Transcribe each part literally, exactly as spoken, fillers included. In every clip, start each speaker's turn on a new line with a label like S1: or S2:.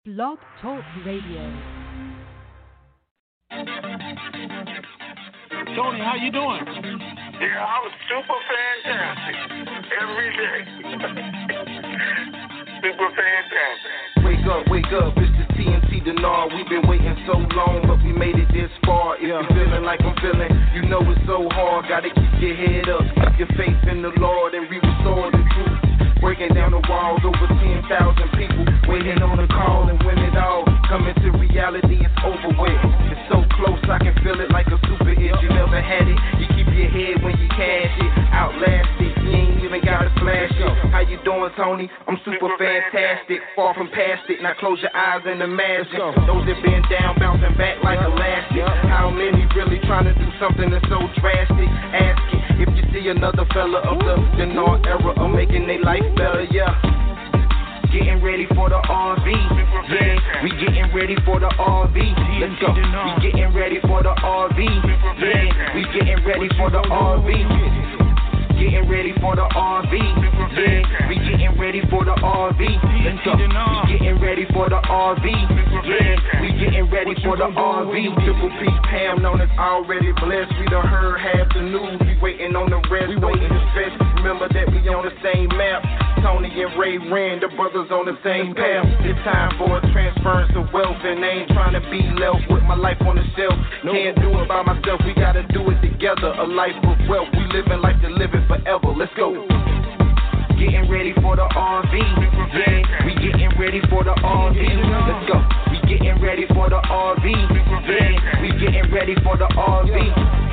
S1: Blog Talk Radio.
S2: Tony, how you doing?
S3: Yeah, I'm super fantastic every day. Super fantastic.
S4: Wake up, wake up, it's the T N T Denard. We've been waiting so long, but we made it this far. If
S2: Yeah.
S4: you're feeling like I'm feeling, you know it's so hard. Gotta keep your head up, keep your faith in the Lord, and we restore the truth. Breaking down the walls, over ten thousand people waiting on a call, and when it all coming to reality, it's over with. It's so close, I can feel it like a super hit. You never had it, you keep your head when you cash it. Outlast it, you ain't even gotta flash it. How you doing, Tony? I'm super fantastic, far from past it. Now close your eyes and imagine those that been down, bouncing back like elastic. How many really trying to do something that's so drastic? Ask it if you see another fella of the Denard era of making their life better, yeah. Getting ready for the R V, yeah. We getting ready for the R V. Let's go. We getting ready for the R V, yeah. We getting ready for the R V. Getting ready for the R V, yeah. We getting ready for the R V. Let's go. We getting ready for the R V, yeah. We getting ready for the R V. Triple P Pam known as already blessed. We done heard half the news. We waiting on the rest. We waiting to stretch. Remember that we on the same map. Tony and Ray Rand, the brothers on the same path. It's time for a transference of wealth, and I ain't trying to be left with my life on the shelf. Can't do it by myself, we gotta do it together. A life of wealth, we living life to live it forever. Let's go. Getting ready for the R V, yeah. We getting ready for the R V. Let's go. We getting ready for the R V, yeah. We getting ready for the R V.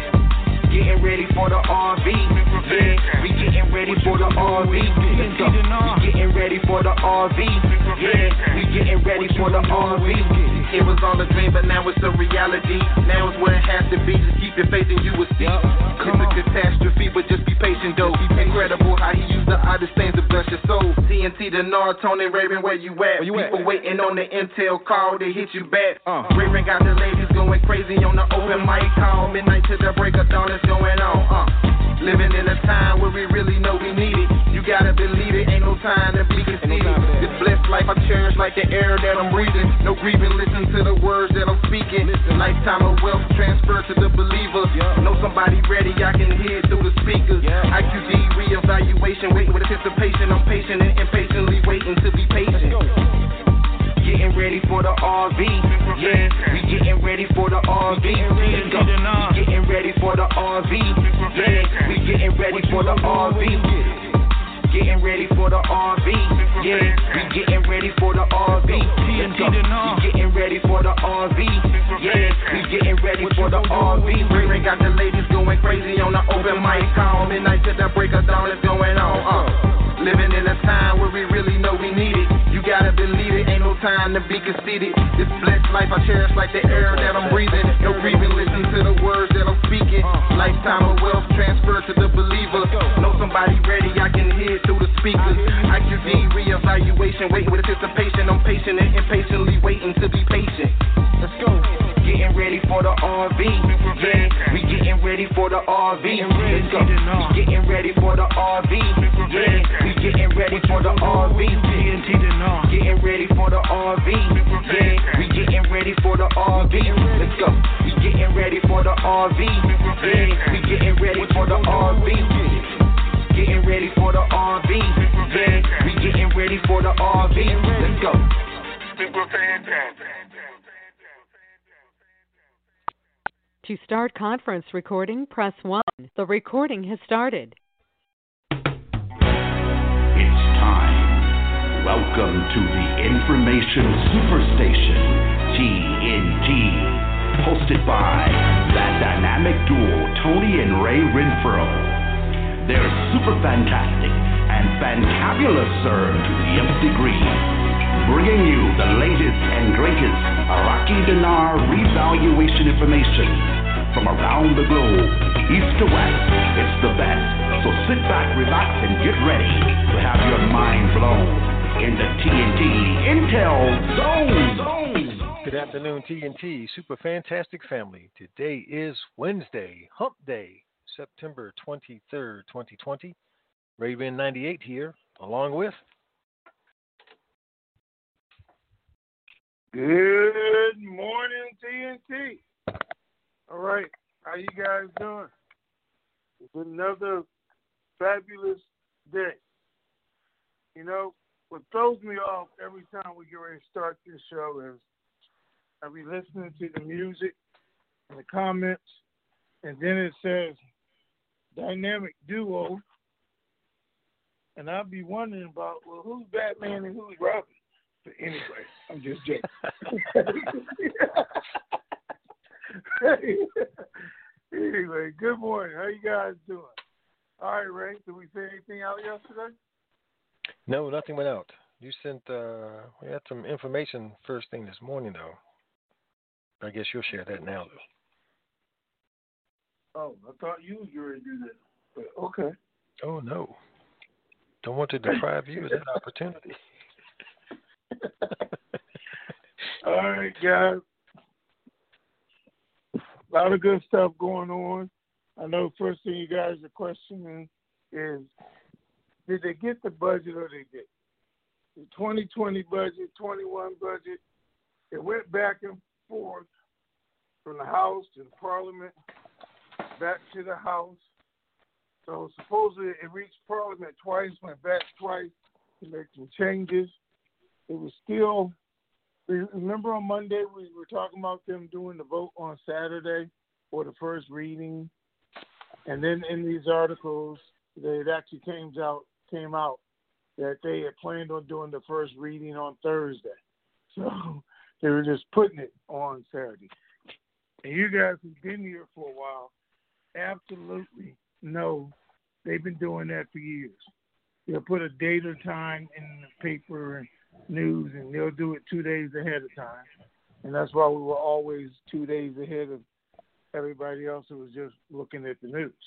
S4: Getting ready for the R V, yeah. We getting ready for the R V. Let's go. We getting ready for the R V, yeah. We getting ready for the R V. It was all a dream, but now it's a reality. Now it's where it has to be. Just keep your faith and you will see. It's a catastrophe, but just be patient, though. Incredible how he used the oddest things to bless your soul. T N T, Denard, Tony, Raven, where you at? Where you People at? Waiting on the intel call to hit you back. Uh. Raven got the ladies going crazy on the open mic call. Midnight to the break of dawn is going on. Uh. Living in a time where we really know we need it. You gotta believe it, ain't no time to be conceited. This blessed life I cherish like the air that I'm breathing. No grieving, listen to the words that I'm speaking. Listen, lifetime of wealth transfer to the believers. Yeah. Know somebody ready, I can hear it through the speakers. Yeah. I Q D reevaluation, waiting with anticipation. I'm patient and impatiently waiting to be patient. Getting ready for the R V, yeah. We getting ready for the R V. Let's go. We getting ready for the R V, yeah. We getting ready for the R V. Getting ready for the R V, yeah. We getting ready for the R V. Let's go. We getting ready for the R V, yeah. We getting ready for the R V. Ray got the ladies going crazy on the open mic call. Midnight to the break of dawn is going on. Uh. Living in a time where we really know we need it. You gotta believe it, ain't no time to be conceited. This blessed life I cherish like the air that I'm breathing. No grieving, listen to the words that I'm speaking. Lifetime of wealth transfer to the believer. Know somebody ready, I can hear it through the speakers. I Q D reevaluation, waiting with anticipation. I'm patient and impatiently waiting to be patient. Let's go. Getting ready for the R V, yeah. We getting ready for the R V. Let's go. We getting ready for the R V, yeah. We getting ready for the R V. Getting ready for the R V, yeah. We getting ready for the R V. Let's go. We getting ready for the R V, yeah. We getting ready for the R V. Getting ready for the R V, yeah. We getting ready for the R V. Let's go.
S3: Super fantastic.
S1: To start conference recording, press one. The recording has started.
S5: It's time. Welcome to the Information Superstation, T N T, hosted by that dynamic duo, Tony and Ray Renfro. They're super fantastic and fantabulous, sir, to the nth degree, bringing you the latest and greatest Iraqi dinar revaluation information from around the globe, east to west. It's the best. So sit back, relax, and get ready to have your mind blown in the T N T Intel Zone.
S6: Good afternoon, T N T Super Fantastic Family. Today is Wednesday, Hump Day, September twenty-third, twenty twenty. Raven ninety-eight here, along with
S2: Good morning, T N T. All right, how you guys doing? It's another fabulous day. You know, what throws me off every time we get ready to start this show is I be listening to the music and the comments, and then it says dynamic duo, and I'll be wondering about, well, who's Batman and who's Robin? But anyway, I'm just joking. Anyway, good morning. How you guys doing? All right, Ray, did we say anything out yesterday?
S6: No, nothing went out. You sent, uh, we had some information first thing this morning, though. I guess you'll share that now, though.
S2: Oh, I thought you was going to do that. But okay.
S6: Oh, no. Don't want to deprive you of that opportunity.
S2: All right, guys. A lot of good stuff going on. I know first thing you guys are questioning is, did they get the budget or they didn't? The twenty twenty budget, twenty-one budget, it went back and forth from the House to the Parliament, back to the House. So supposedly it reached Parliament twice, went back twice to make some changes. It was still, remember on Monday we were talking about them doing the vote on Saturday for the first reading? And then in these articles, it actually came out, came out that they had planned on doing the first reading on Thursday. So they were just putting it on Saturday. And you guys who've been here for a while absolutely know they've been doing that for years. They'll put a date or time in the paper and news, and they'll do it two days ahead of time. And that's why we were always two days ahead of everybody else who was just looking at the news.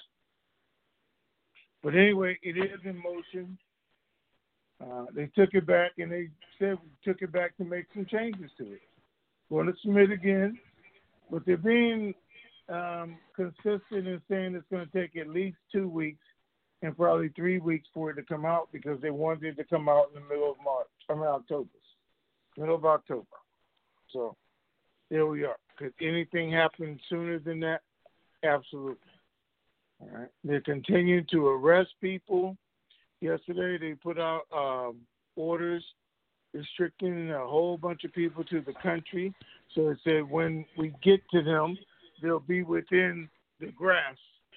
S2: But anyway, it is in motion. Uh, they took it back, and they said we took it back to make some changes to it. We're going to submit again, but they're being um, consistent in saying it's going to take at least two weeks and probably three weeks for it to come out because they wanted it to come out in the middle of March, I mean October, middle of October. So there we are. Could anything happen sooner than that? Absolutely. All right. They're continuing to arrest people. Yesterday they put out um, orders restricting a whole bunch of people to the country. So it said when we get to them, they'll be within the grasp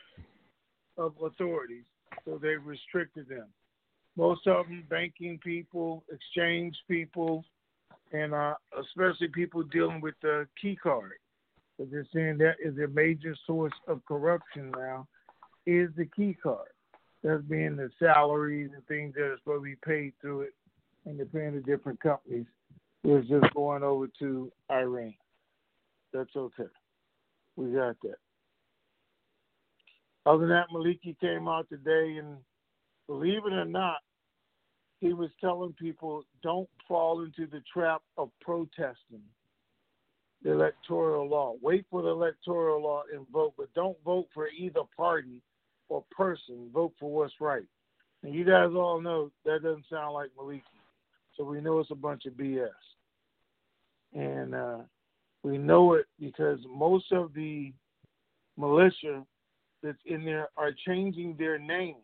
S2: of authorities. So they restricted them. Most of them banking people, exchange people, and uh, especially people dealing with the key card. So they're saying that is a major source of corruption now, is the key card. That's being the salaries and things that are supposed to be paid through it, and they're paying the different companies. It's just going over to Iran. That's okay. We got that. Other than that, Maliki came out today, and believe it or not, he was telling people don't fall into the trap of protesting the electoral law. Wait for the electoral law and vote, but don't vote for either party or person. Vote for what's right. And you guys all know that doesn't sound like Maliki. So we know it's a bunch of B S. And uh, we know it because most of the militia that's in there are changing their names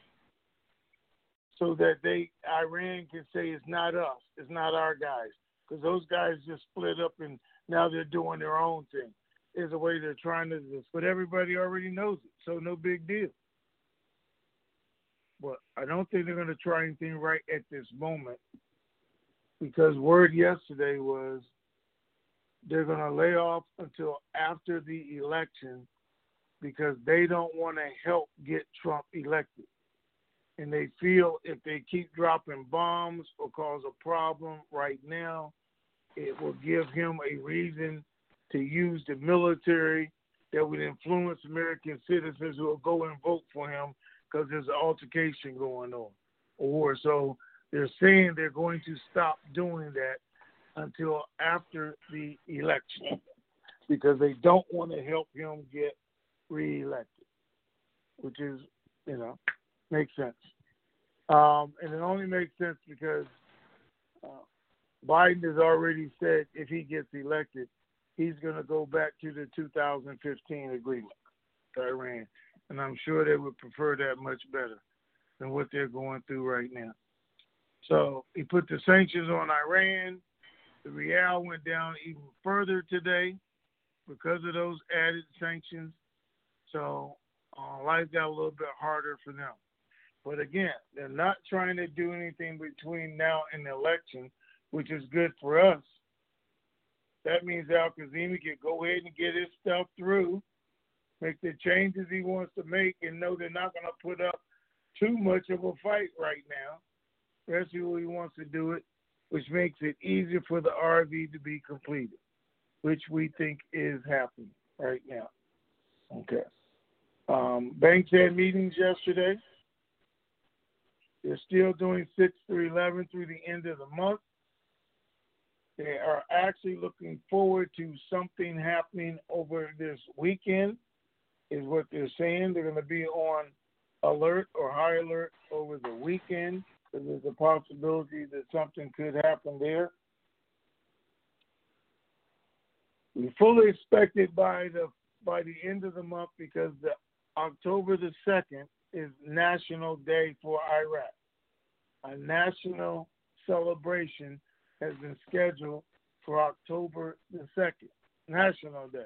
S2: so that they Iran can say it's not us, it's not our guys, because those guys just split up and now they're doing their own thing. There's a way they're trying to do this, but everybody already knows it, so no big deal. But I don't think they're going to try anything right at this moment because word yesterday was they're going to lay off until after the election because they don't want to help get Trump elected. And they feel if they keep dropping bombs or cause a problem right now, it will give him a reason to use the military that would influence American citizens who will go and vote for him because there's an altercation going on. Or so they're saying they're going to stop doing that until after the election because they don't want to help him get reelected, which is, you know, makes sense. Um, and it only makes sense because uh, Biden has already said if he gets elected, he's going to go back to the two thousand fifteen agreement to Iran. And I'm sure they would prefer that much better than what they're going through right now. So he put the sanctions on Iran. The real went down even further today because of those added sanctions. So uh, life got a little bit harder for them. But again, they're not trying to do anything between now and the election, which is good for us. That means Al-Kazemi can go ahead and get his stuff through, make the changes he wants to make, and know they're not going to put up too much of a fight right now, especially when he wants to do it, which makes it easier for the R V to be completed, which we think is happening right now. Okay. Um, banks had meetings yesterday. They're still doing six through eleven through the end of the month. They are actually looking forward to something happening over this weekend, is what they're saying. They're going to be on alert or high alert over the weekend, because there's a possibility that something could happen there. We fully expect it by the by the end of the month, because the October the second is National Day for Iraq. A national celebration has been scheduled for October the second, National Day.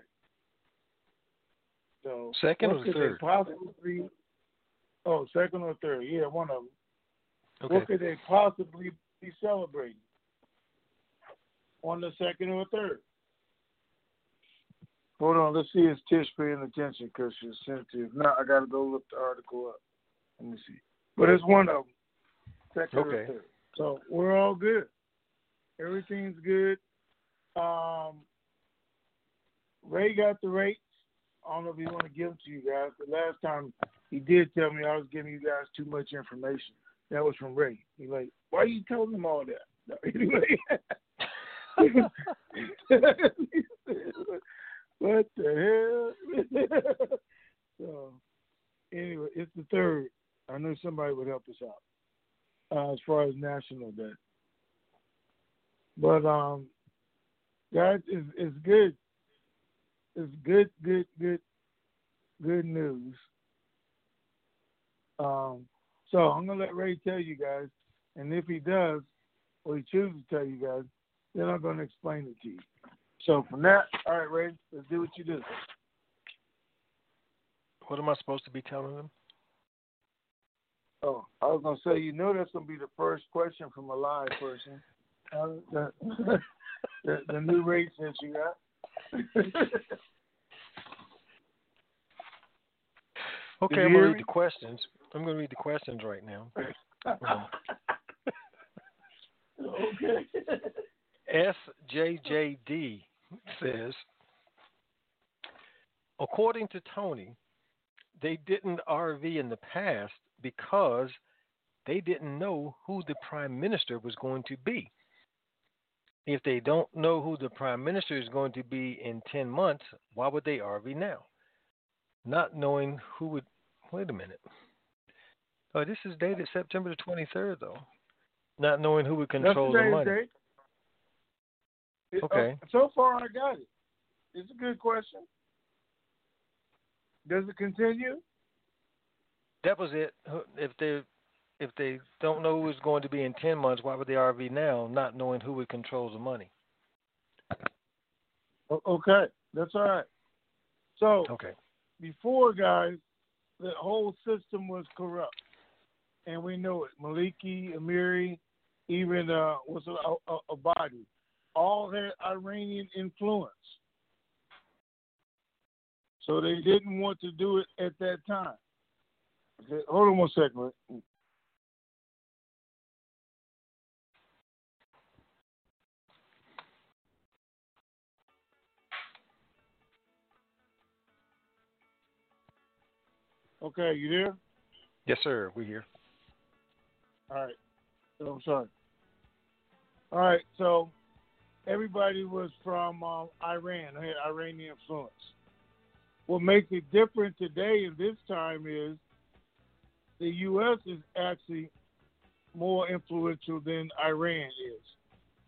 S2: So
S6: second
S2: what
S6: or third?
S2: Possibly, oh, second or third. Yeah, one of them.
S6: Okay.
S2: What could they possibly be celebrating? On the second or third? Hold on, let's see if Tish paying attention, because she's sensitive. Now I got to go look the article up. Let me see. But it's one of them. Second
S6: Okay.
S2: or third. So we're all good. Everything's good. Um, Ray got the rates. I don't know if he want to give them to you guys. The last time he did tell me I was giving you guys too much information. That was from Ray. He like, why are you telling them all that? No, anyway. What the hell? So, anyway, it's the third. I knew somebody would help us out uh, as far as National Day. But, um, guys, it's, it's good. It's good, good, good, good news. Um, so I'm going to let Ray tell you guys, and if he does, or he chooses to tell you guys, then I'm going to explain it to you. So from that, all right, Ray, let's do what you do.
S6: What am I supposed to be telling them?
S2: Oh, I was going to say, you know that's going to be the first question from a live person. Uh, the, the, the new rate since you got.
S6: Okay, I'm going to read the questions. I'm going to read the questions right now. Um,
S2: okay.
S6: S J J D says, according to Tony, they didn't R V in the past because they didn't know who the prime minister was going to be. If they don't know who the prime minister is going to be in ten months, why would they R V now? Not knowing who would, wait a minute. Oh, this is dated September the twenty-third, though. Not knowing who would control the money.
S2: Date. It,
S6: Okay.
S2: Uh, so far, I got it. It's a good question. Does it continue?
S6: That was it. If they if they don't know who is going to be in ten months, why would they R V now, not knowing who would control the money?
S2: Okay, that's all right. So,
S6: okay.
S2: Before, guys, the whole system was corrupt, and we know it. Maliki, Amiri, even uh, was a, a, a body, all had Iranian influence. So they didn't want to do it at that time. Okay, hold on one second. Okay, you there?
S6: Yes, sir. We're here.
S2: All right. So I'm sorry. All right. So everybody was from um, Iran. They had Iranian influence. What makes it different today and this time is the U S is actually more influential than Iran is.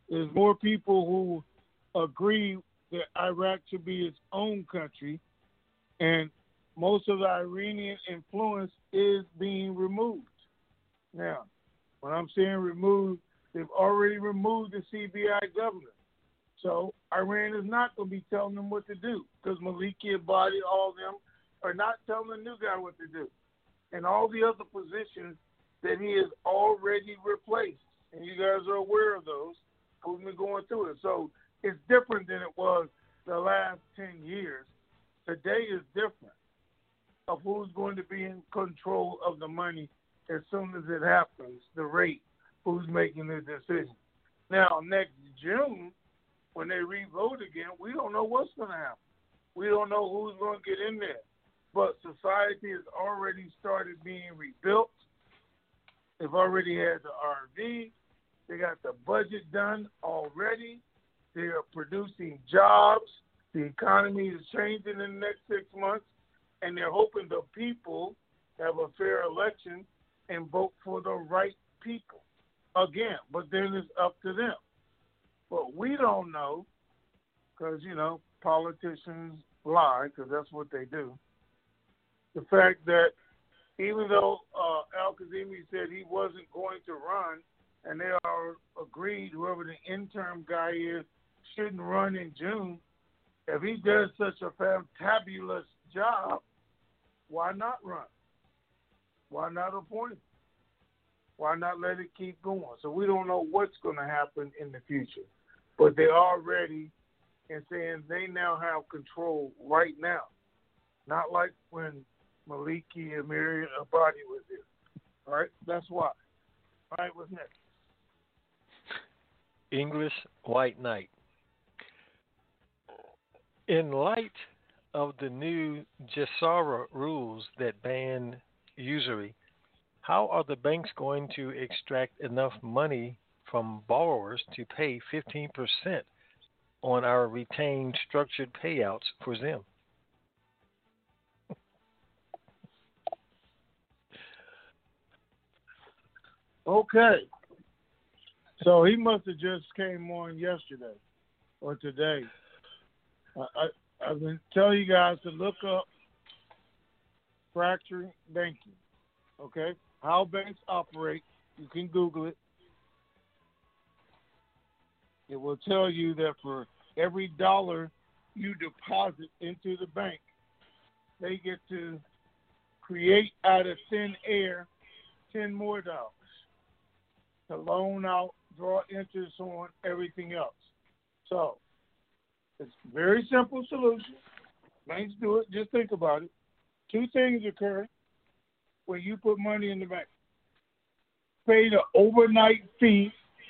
S2: There's more people who agree that Iraq should be its own country, and most of the Iranian influence is being removed. Now, when I'm saying removed, they've already removed the C B I governor. So Iran is not going to be telling them what to do because Maliki Abadi, all of them, are not telling the new guy what to do. And all the other positions that he has already replaced. And you guys are aware of those. We've been going through it. So it's different than it was the last ten years. Today is different of who's going to be in control of the money as soon as it happens, the rate, who's making the decision. Now, next June, when they re-vote again, we don't know what's going to happen. We don't know who's going to get in there. But society has already started being rebuilt. They've already had the R V. They got the budget done already. They are producing jobs. The economy is changing in the next six months. And they're hoping the people have a fair election and vote for the right people. Again, but then it's up to them. But we don't know because, you know, politicians lie because that's what they do. The fact that even though uh, Al-Kazemi said he wasn't going to run and they are agreed whoever the interim guy is shouldn't run in June, if he does such a fantabulous job, why not run? Why not appoint him? Why not let it keep going? So we don't know what's going to happen in the future. But they are ready and saying they now have control right now. Not like when Maliki and Miriam Abadi was there. All right? That's why. All right, what's next?
S6: English White Knight. In light of the new Jessara rules that ban usury, how are the banks going to extract enough money from borrowers to pay fifteen percent on our retained structured payouts for them?
S2: Okay. So he must have just came on yesterday or today. I, I, I've been telling you guys to look up fracturing banking, okay? How banks operate. You can Google it. It will tell you that for every dollar you deposit into the bank, they get to create out of thin air ten more dollars to loan out, draw interest on, everything else. So it's a very simple solution. Banks do it. Just think about it. Two things occur when you put money in the bank. Pay the overnight fee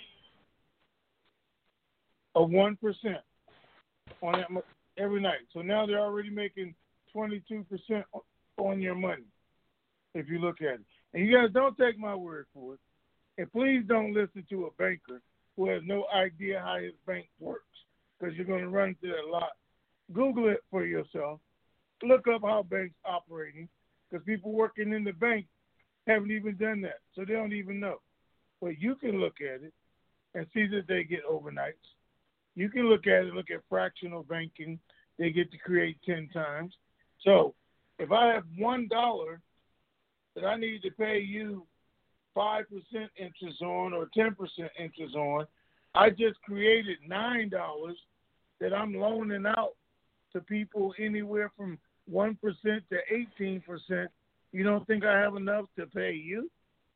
S2: of one percent on that every night. So now they're already making twenty-two percent on your money if you look at it. And you guys don't take my word for it. And please don't listen to a banker who has no idea how his bank works because you're going to run into that a lot. Google it for yourself. Look up how banks operating because people working in the bank haven't even done that, so they don't even know. But you can look at it and see that they get overnights. You can look at it, look at fractional banking. They get to create ten times. So if I have one dollar that I need to pay you five percent interest on or ten percent interest on, I just created nine dollars that I'm loaning out to people anywhere from one percent to eighteen percent. You don't think I have enough to pay you?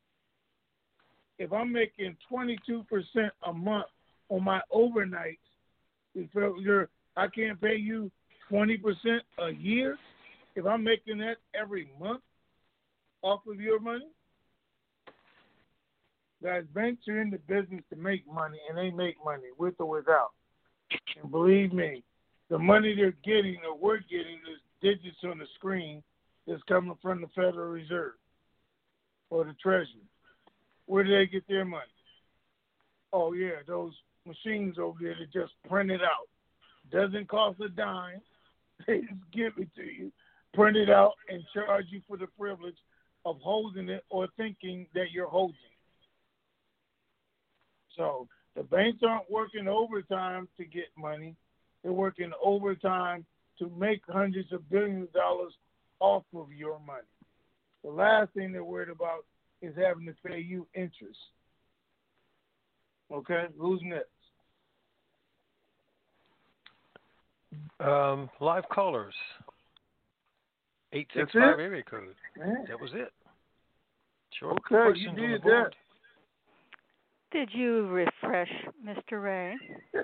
S2: If I'm making twenty-two percent a month on my overnights, if you're, I can't pay you twenty percent a year if I'm making that every month off of your money? Guys, banks are in the business to make money, and they make money with or without. And believe me, the money they're getting or we're getting is digits on the screen that's coming from the Federal Reserve or the Treasury. Where do they get their money? Oh, yeah, those machines over there that just print it out. Doesn't cost a dime. They just give it to you, print it out, and charge you for the privilege of holding it or thinking that you're holding it. So The banks aren't working overtime to get money. They're working overtime to make hundreds of billions of dollars off of your money. The last thing they're worried about is having to pay you interest. Okay, who's next?
S6: Um, live callers. eight six five area code. Man. That was it. Short
S2: okay, you did that.
S7: Did you refresh, Mister Ray?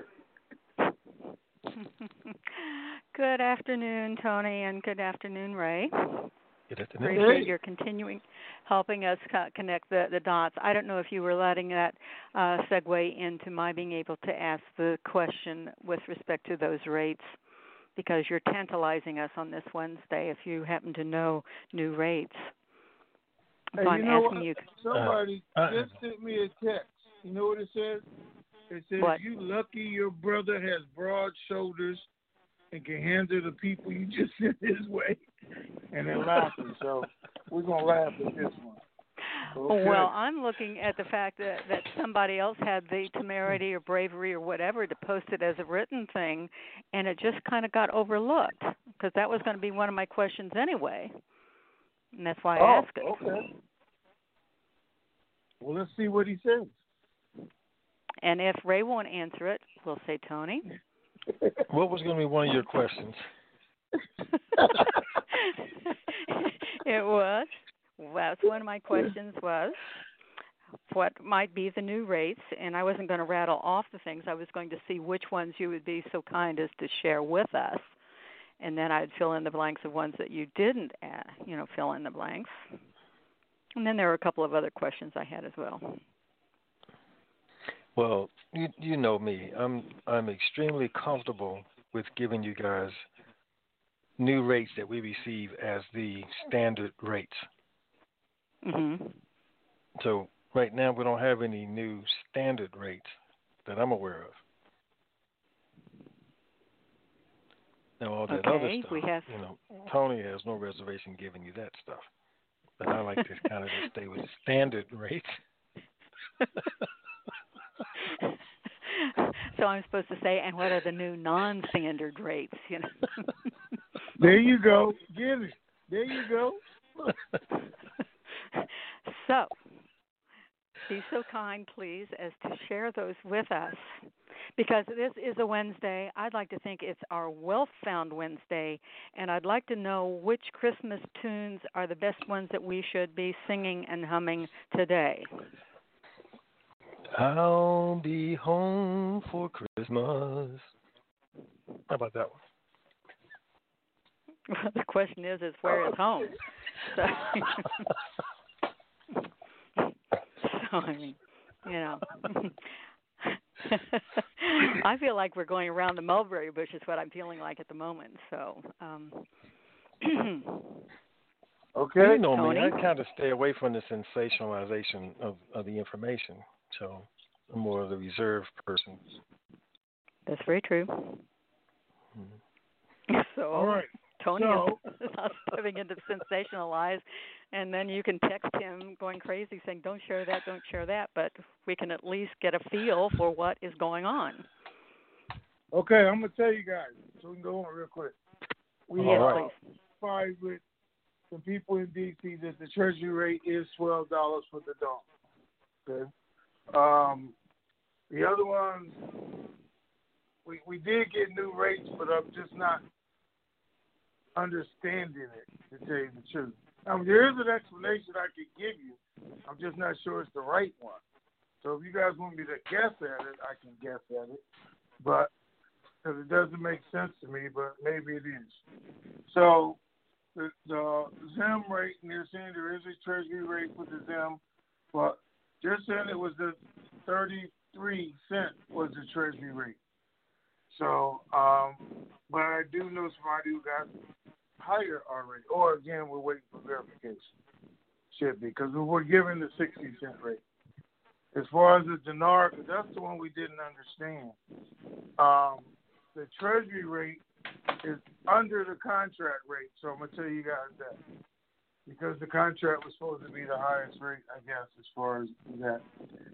S7: Good afternoon, Tony, and good afternoon, Ray.
S6: Good afternoon.
S7: Appreciate your continuing helping us connect the, the dots. I don't know if you were letting that uh, segue into my being able to ask the question with respect to those rates, because you're tantalizing us on this Wednesday if you happen to know new rates. So
S2: hey,
S7: I'm
S2: you know
S7: asking
S2: what?
S7: you.
S2: Somebody
S6: uh, uh,
S2: just sent me a text. You know what it says? It says,
S7: what?
S2: You lucky your brother has broad shoulders and can handle the people you just sent his way. And they're laughing, so we're going to laugh at this one. Okay.
S7: Well, I'm looking at the fact that, that somebody else had the temerity or bravery or whatever to post it as a written thing, and it just kind of got overlooked, because that was going to be one of my questions anyway, and that's why I
S2: oh,
S7: asked it.
S2: Okay. Well, let's see what he says.
S7: And if Ray won't answer it, we'll say Tony.
S6: What was going to be one of your questions?
S7: It was. That's one of my questions was, what might be the new rates? And I wasn't going to rattle off the things. I was going to see which ones you would be so kind as to share with us. And then I'd fill in the blanks of ones that you didn't, add, you know, fill in the blanks. And then there were a couple of other questions I had as well.
S6: Well, you you know me. I'm I'm extremely comfortable with giving you guys new rates that we receive as the standard rates.
S7: Mm-hmm.
S6: So right now we don't have any new standard rates that I'm aware of. Now all that
S7: okay,
S6: other stuff,
S7: we have...
S6: you know, Tony has no reservation giving you that stuff. But I like to kind of just stay with standard rates.
S7: So I'm supposed to say, and what are the new non-standard rates? You know.
S2: There you go. Get it. There you go.
S7: So, be so kind, please, as to share those with us. Because this is a Wednesday. I'd like to think it's our Wealth Found Wednesday, and I'd like to know which Christmas tunes are the best ones that we should be singing and humming today.
S6: I'll be home for Christmas. How about that one?
S7: Well, the question is, is where is home? So, so I mean, you know, I feel like we're going around the mulberry bush is what I'm feeling like at the moment. So, um,
S2: okay.
S6: You know
S7: Tony?
S6: me. I kind of stay away from the sensationalization of, of the information. So I'm more of the reserved person.
S7: That's very true.
S6: Mm-hmm.
S7: So,
S2: all right.
S7: Tony
S2: so,
S7: is not stepping into sensationalize, and then you can text him going crazy saying, don't share that, don't share that, but we can at least get a feel for what is going on.
S2: Okay, I'm going to tell you guys, so we can go on real quick. We
S7: yes,
S2: are
S7: please.
S2: five with some people in D C that the Treasury rate is twelve dollars for the dome. Okay. Um, the other ones, we we did get new rates, but I'm just not understanding it, to tell you the truth. Um, there is an explanation I could give you. I'm just not sure it's the right one. So if you guys want me to guess at it, I can guess at it. But because it doesn't make sense to me, but maybe it is. So the, the Zim rate, and they're saying there is a Treasury rate for the Zim, but they're saying it was the thirty-three cent was the Treasury rate. So, um, but I do know somebody who got higher already. Or again, we're waiting for verification. Should be, because we were given the sixty cent rate. As far as the dinar, because that's the one we didn't understand. Um, the Treasury rate is under the contract rate, so I'm gonna tell you guys that, because the contract was supposed to be the highest rate, I guess, as far as that.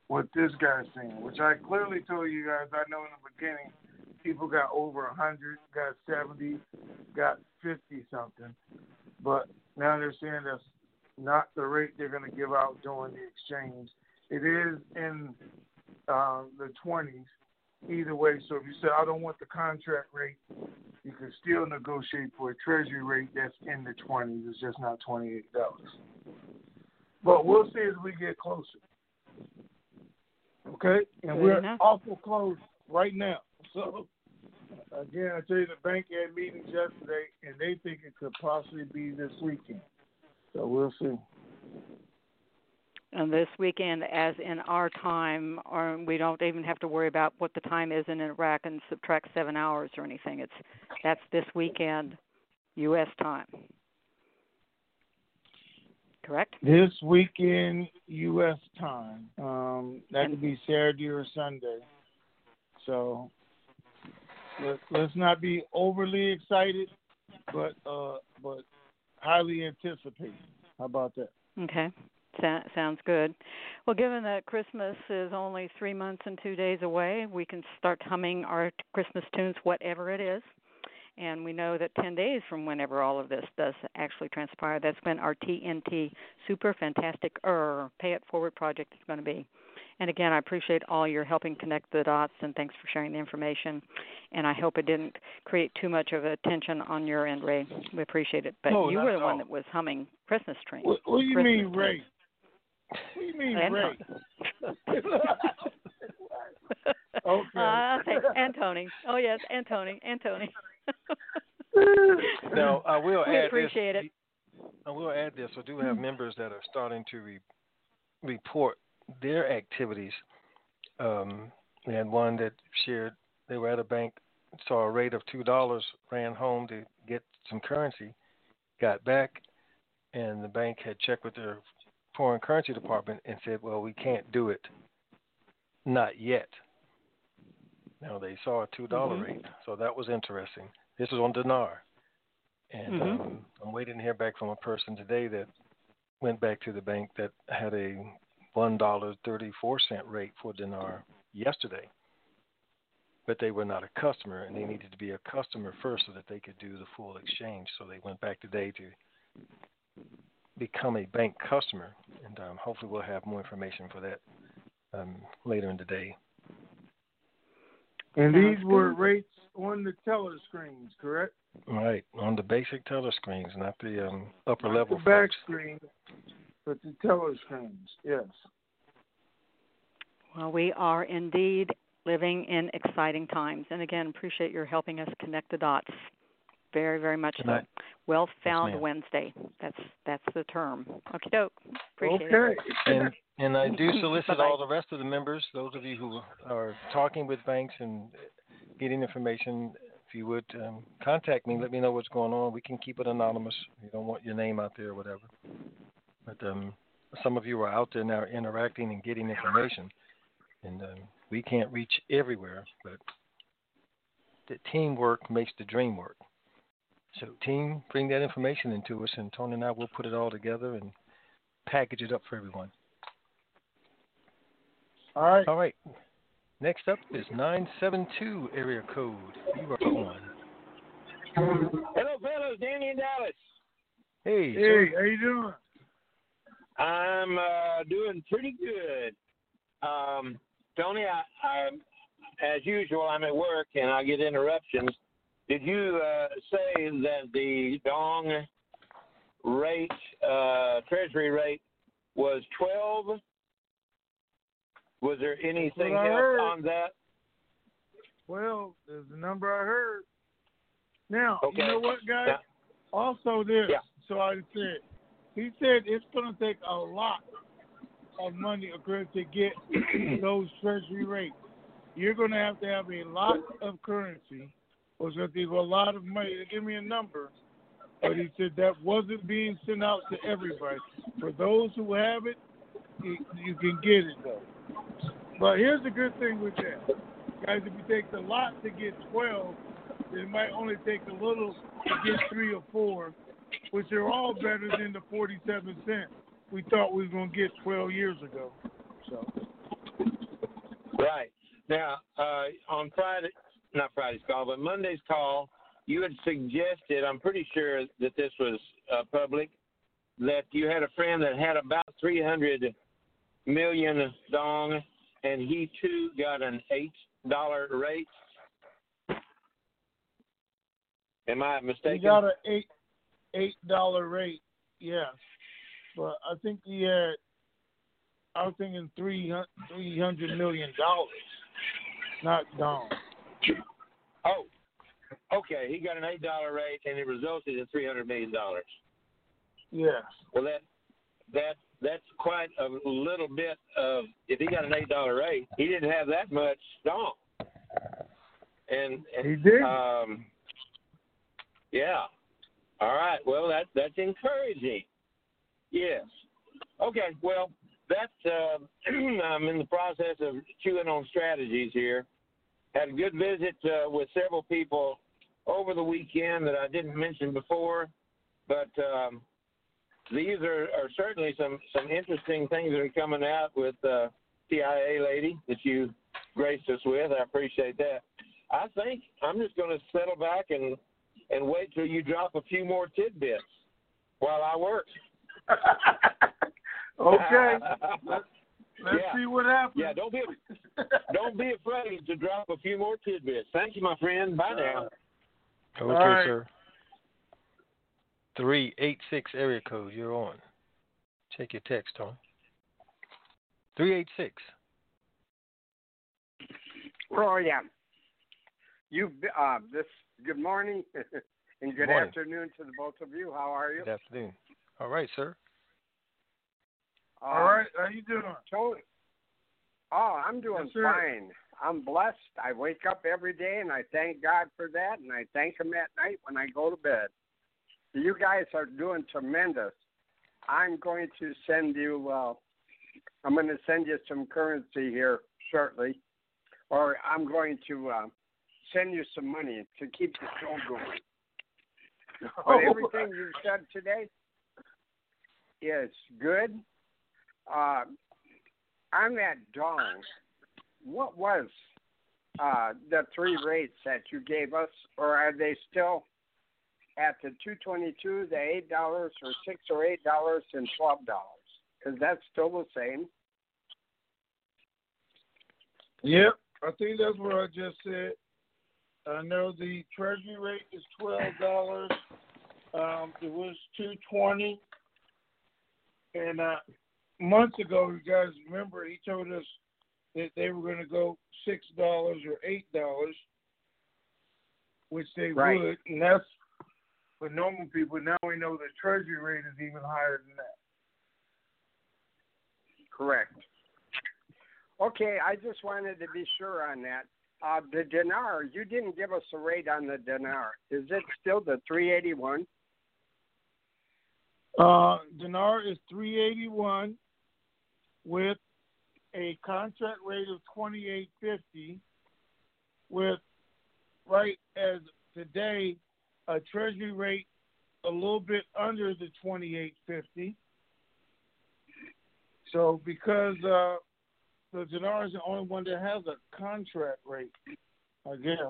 S2: what this guy's saying, which I clearly told you guys. I know in the beginning, people got over a hundred, got seventy, got fifty something, but now they're saying that's not the rate they're going to give out during the exchange. It is in uh, the twenties either way. So if you say I don't want the contract rate, you can still negotiate for a treasury rate that's in the twenties. It's just not twenty-eight dollars. But we'll see as we get closer. Okay? And
S7: Good
S2: we're
S7: enough.
S2: awful close right now. So, again, I tell you, the bank had meetings yesterday, and they think it could possibly be this weekend. So we'll see.
S7: And this weekend, as in our time, or we don't even have to worry about what the time is in Iraq and subtract seven hours or anything. It's that's this weekend, U S time. Correct?
S2: This weekend, U S time. Um, that
S7: And-
S2: could be Saturday or Sunday. So let, let's not be overly excited, but uh, but highly anticipated. How about that?
S7: Okay. So, sounds good. Well, given that Christmas is only three months and two days away, we can start humming our Christmas tunes, whatever it is. And we know that ten days from whenever all of this does actually transpire, that's when our T N T Super Fantastic Er Pay It Forward project is going to be. And again, I appreciate all your helping connect the dots, and thanks for sharing the information. And I hope it didn't create too much of a tension on your end, Ray. We appreciate it. But
S6: No,
S7: you
S6: not
S7: were the
S6: at
S7: one
S6: all.
S7: that was humming Christmas tree.
S2: What, what do you
S7: Christmas
S2: mean,
S7: tunes.
S2: Ray? What do you mean,
S7: And
S2: Ray?
S7: Tony.
S2: Okay.
S7: Uh, okay, and Tony. Oh yes, and Tony, and Tony.
S6: Now, I will
S7: We
S6: add
S7: appreciate
S6: this.
S7: it.
S6: I will add this. I do have members that are starting to re- report their activities. Um, we had one that shared they were at a bank, saw a rate of two dollars, ran home to get some currency, got back, and the bank had checked with their foreign currency department and said, "Well, we can't do it, not yet." Now they saw a two dollar
S7: Mhm.
S6: rate, so that was interesting. This was on dinar, and
S7: Mhm.
S6: um, I'm waiting to hear back from a person today that went back to the bank that had a one dollar thirty four cent rate for dinar yesterday, but they were not a customer, and they needed to be a customer first so that they could do the full exchange. So they went back today to become a bank customer, and um, hopefully we'll have more information for that um, later in the day.
S2: And
S7: Sounds
S2: these were
S7: good.
S2: rates on the teller screens, correct?
S6: Right, on the basic teller screens, not the um, upper
S2: Not
S6: level
S2: the back
S6: folks.
S2: screen, but the teller screens, yes.
S7: Well, we are indeed living in exciting times, and again, appreciate your helping us connect the dots. Very, very much
S6: Good
S7: so.
S6: night.
S7: Well found
S6: ma'am.
S7: Wednesday. That's that's the term. Okie doke. Appreciate it.
S2: Okay.
S6: And and I do solicit
S7: Bye-bye.
S6: all the rest of the members, those of you who are talking with banks and getting information, if you would um, contact me, let me know what's going on. We can keep it anonymous. You don't want your name out there or whatever. But um, some of you are out there now interacting and getting information, and um, we can't reach everywhere, but the teamwork makes the dream work. So, team, bring that information into us, and Tony and I will put it all together and package it up for everyone.
S2: All right.
S6: All right. Next up is nine seven two area code. You are on.
S3: Hello, fellas. Danny in Dallas.
S6: Hey,
S2: Hey,
S6: sir.
S2: how you doing?
S3: I'm uh, doing pretty good. Um, Tony, I, I, as usual, I'm at work and I get interruptions. Did you uh, say that the Dong rate, uh, Treasury rate, was twelve? Was there anything
S2: Well, I
S3: else
S2: heard.
S3: on that?
S2: Well, there's the number I heard. Now,
S3: Okay.
S2: you know what, guys?
S3: Yeah.
S2: Also this,
S3: Yeah.
S2: so I said, he said it's going to take a lot of money to get those treasury rates. You're going to have to have a lot of currency, or it's going to take a lot of money to give me a number. But he said that wasn't being sent out to everybody. For those who have it, you, you can get it, though. But here's the good thing with that. Guys, if you take the lot to get twelve, then it might only take a little to get three or four, which are all better than the forty-seven cents we thought we was going to get twelve years ago. So,
S3: Right. Now, uh, on Friday, not Friday's call, but Monday's call, you had suggested, I'm pretty sure that this was uh, public, that you had a friend that had about three hundred million dong, and he too got an eight dollar rate. Am I mistaken?
S2: He got an eight eight dollar rate, yeah. But I think he had, I was thinking three three hundred million dollars, not dong.
S3: Oh, okay. He got an eight dollar rate, and it resulted in three hundred million dollars.
S2: Yeah.
S3: Well, that that that's quite a little bit of. If he got an eight dollar rate, he didn't have that much dong. And, and
S2: he did.
S3: Um, yeah. All right. Well, that that's encouraging. Yes. Okay. Well, that's. Uh, I'm in the process of chewing on strategies here. Had a good visit uh, with several people over the weekend that I didn't mention before, but um, these are, are certainly some, some interesting things that are coming out with uh, T I A lady that you graced us with. I appreciate that. I think I'm just going to settle back and, and wait till you drop a few more tidbits while I work.
S2: Okay. Let's, let's
S3: yeah.
S2: see what happens.
S3: Yeah, don't be don't be afraid to drop a few more tidbits. Thank you, my friend. Bye now.
S6: Okay,
S2: right.
S6: sir. three eight six area code. You're on. Check your text, Tom. three eight six.
S8: Oh, yeah. You, uh, this, good morning and good
S6: morning.
S8: afternoon to the both of you. How are you?
S6: Good afternoon. All right, sir.
S8: Uh,
S2: All right. How you doing?
S8: Tony. Oh, I'm doing
S2: yes,
S8: fine. I'm blessed. I wake up every day, and I thank God for that, and I thank Him at night when I go to bed. You guys are doing tremendous. I'm going to send you, uh, I'm going to send you some currency here shortly, or I'm going to uh, send you some money to keep the show going. But everything you said today is good. Uh, on that dong, what was uh, the three rates that you gave us, or are they still at the two twenty-two, the eight dollars, or six or eight dollars and twelve dollars? Is that still the same?
S2: Yep, I think that's what I just said. I know the Treasury rate is twelve dollars. Um, it was two twenty, and uh, months ago, you guys remember he told us that they were going to go six dollars or eight dollars, which they
S8: right.
S2: would, and that's for normal people. Now we know the Treasury rate is even higher than that.
S8: Correct. Okay, I just wanted to be sure on that. Uh, the dinar, you didn't give us a rate on the dinar. Is it still the three eighty-one?
S2: Uh, dinar is three eighty-one with a contract rate of twenty-eight fifty, with right as today a Treasury rate a little bit under the twenty-eight fifty. So because uh, the dinar is the only one that has a contract rate, I guess.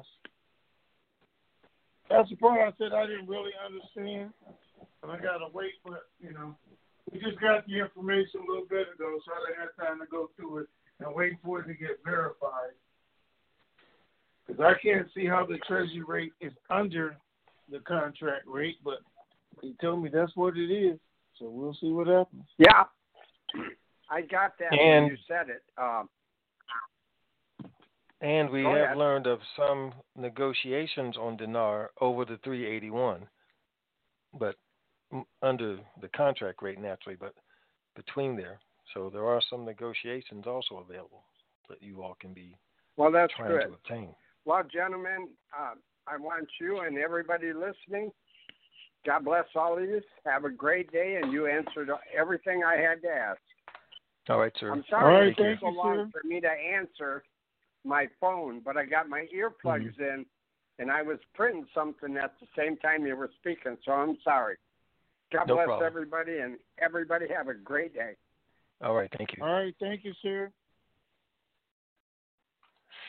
S2: That's the part I said I didn't really understand, and I gotta wait for, you know, we just got the information a little bit ago, so I didn't have time to go through it and wait for it to get verified. Because I can't see how the Treasury rate is under the contract rate, but he told me that's what it is, so we'll see what happens.
S8: Yeah, I got that
S6: and,
S8: when you said it. Um,
S6: and we
S8: Go
S6: have
S8: ahead.
S6: learned of some negotiations on dinar over the three eighty-one, but under the contract rate naturally, but between there. So there are some negotiations also available that you all can be
S8: well, that's
S6: trying
S8: good.
S6: to obtain.
S8: Well, gentlemen, uh, I want you and everybody listening, God bless all of you. Have a great day, and you answered everything I had to ask.
S6: All right, sir.
S8: I'm sorry
S2: All right,
S8: it took
S2: thank
S8: so
S2: you,
S8: long
S2: sir.
S8: for me to answer my phone, but I got my earplugs
S6: Mm-hmm.
S8: in, and I was printing something at the same time you were speaking, so I'm sorry. God
S6: No
S8: bless
S6: problem.
S8: everybody, and everybody have a great day.
S6: All right, thank you.
S2: All right, thank you, sir.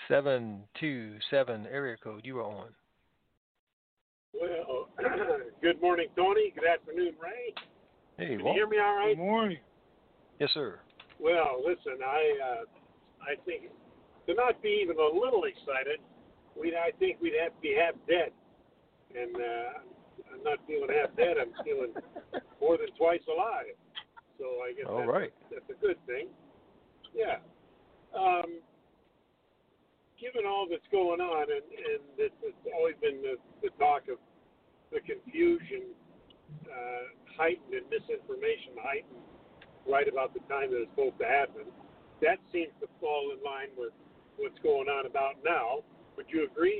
S6: seven two seven area code. You are on.
S9: Well, good morning, Tony. Good afternoon, Ray.
S6: Hey,
S9: Can you
S6: Walt.
S9: hear me all right?
S2: Good morning.
S6: Yes, sir.
S9: Well, listen, I uh, I think to not be even a little excited, we I think we'd have to be half dead. And uh, I'm not feeling half dead. I'm feeling more than twice alive. So I guess
S6: All
S9: that's,
S6: right.
S9: a, that's a good thing. Yeah. Um, given all that's going on, and, and it's, it's always been the, the talk of the confusion uh, heightened and misinformation heightened right about the time that it's supposed to happen, that seems to fall in line with what's going on about now. Would you agree?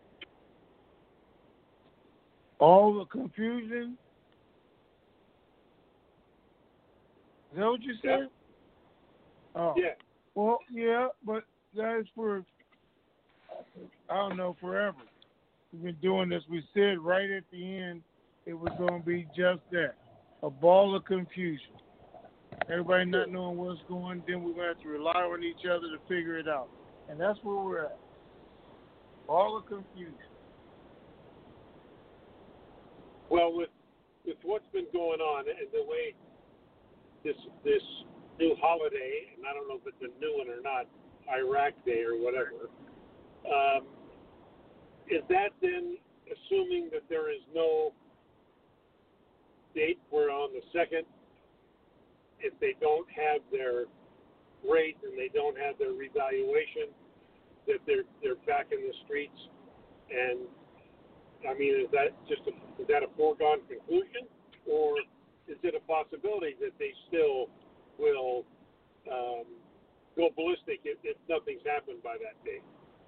S2: All the confusion? Is that what you said?
S9: Yeah.
S2: Oh.
S9: Yeah.
S2: Well, yeah, but that is for, I don't know, forever. We've been doing this. We said right at the end it was going to be just that, a ball of confusion. Everybody not knowing what's going on, then we're going to have to rely on each other to figure it out. And that's where we're at. All of confusion.
S9: Well, with with what's been going on and the way this this new holiday, and I don't know if it's a new one or not, Iraq Day or whatever, um, is that then assuming that there is no date where on the second, if they don't have their rate and they don't have their revaluation, that they're they're back in the streets? And I mean, is that just a, is that a foregone conclusion, or is it a possibility that they still will um, go ballistic if, if nothing's happened by that date?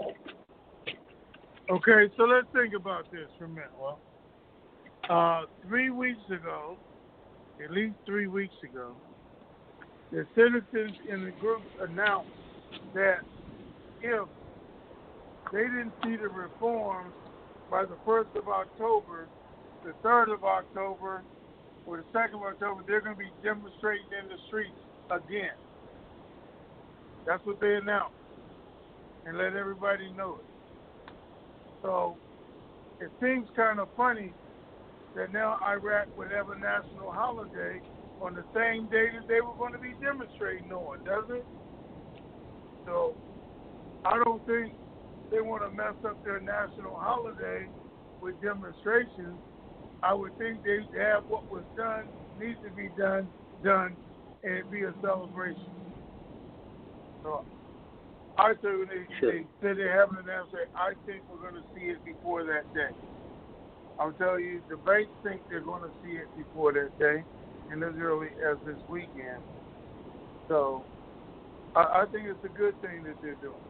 S2: Okay, so let's think about this for a minute. Well, uh, three weeks ago, at least three weeks ago, the citizens in the group announced that if they didn't see the reforms by the first of October, the third of October, or the second of October, they're going to be demonstrating in the streets again. That's what they announced, and let everybody know it. So it seems kind of funny that now Iraq would have a national holiday on the same day that they were going to be demonstrating on, doesn't it? So I don't think they want to mess up their national holiday with demonstrations. I would think they'd have what was done, needs to be done, done, and it'd be a celebration. So I think when they,
S9: Sure.
S2: they said they're having an answer, I think we're going to see it before that day. I'll tell you, the banks think they're going to see it before that day, and as early as this weekend. So I, I think it's a good thing that they're doing.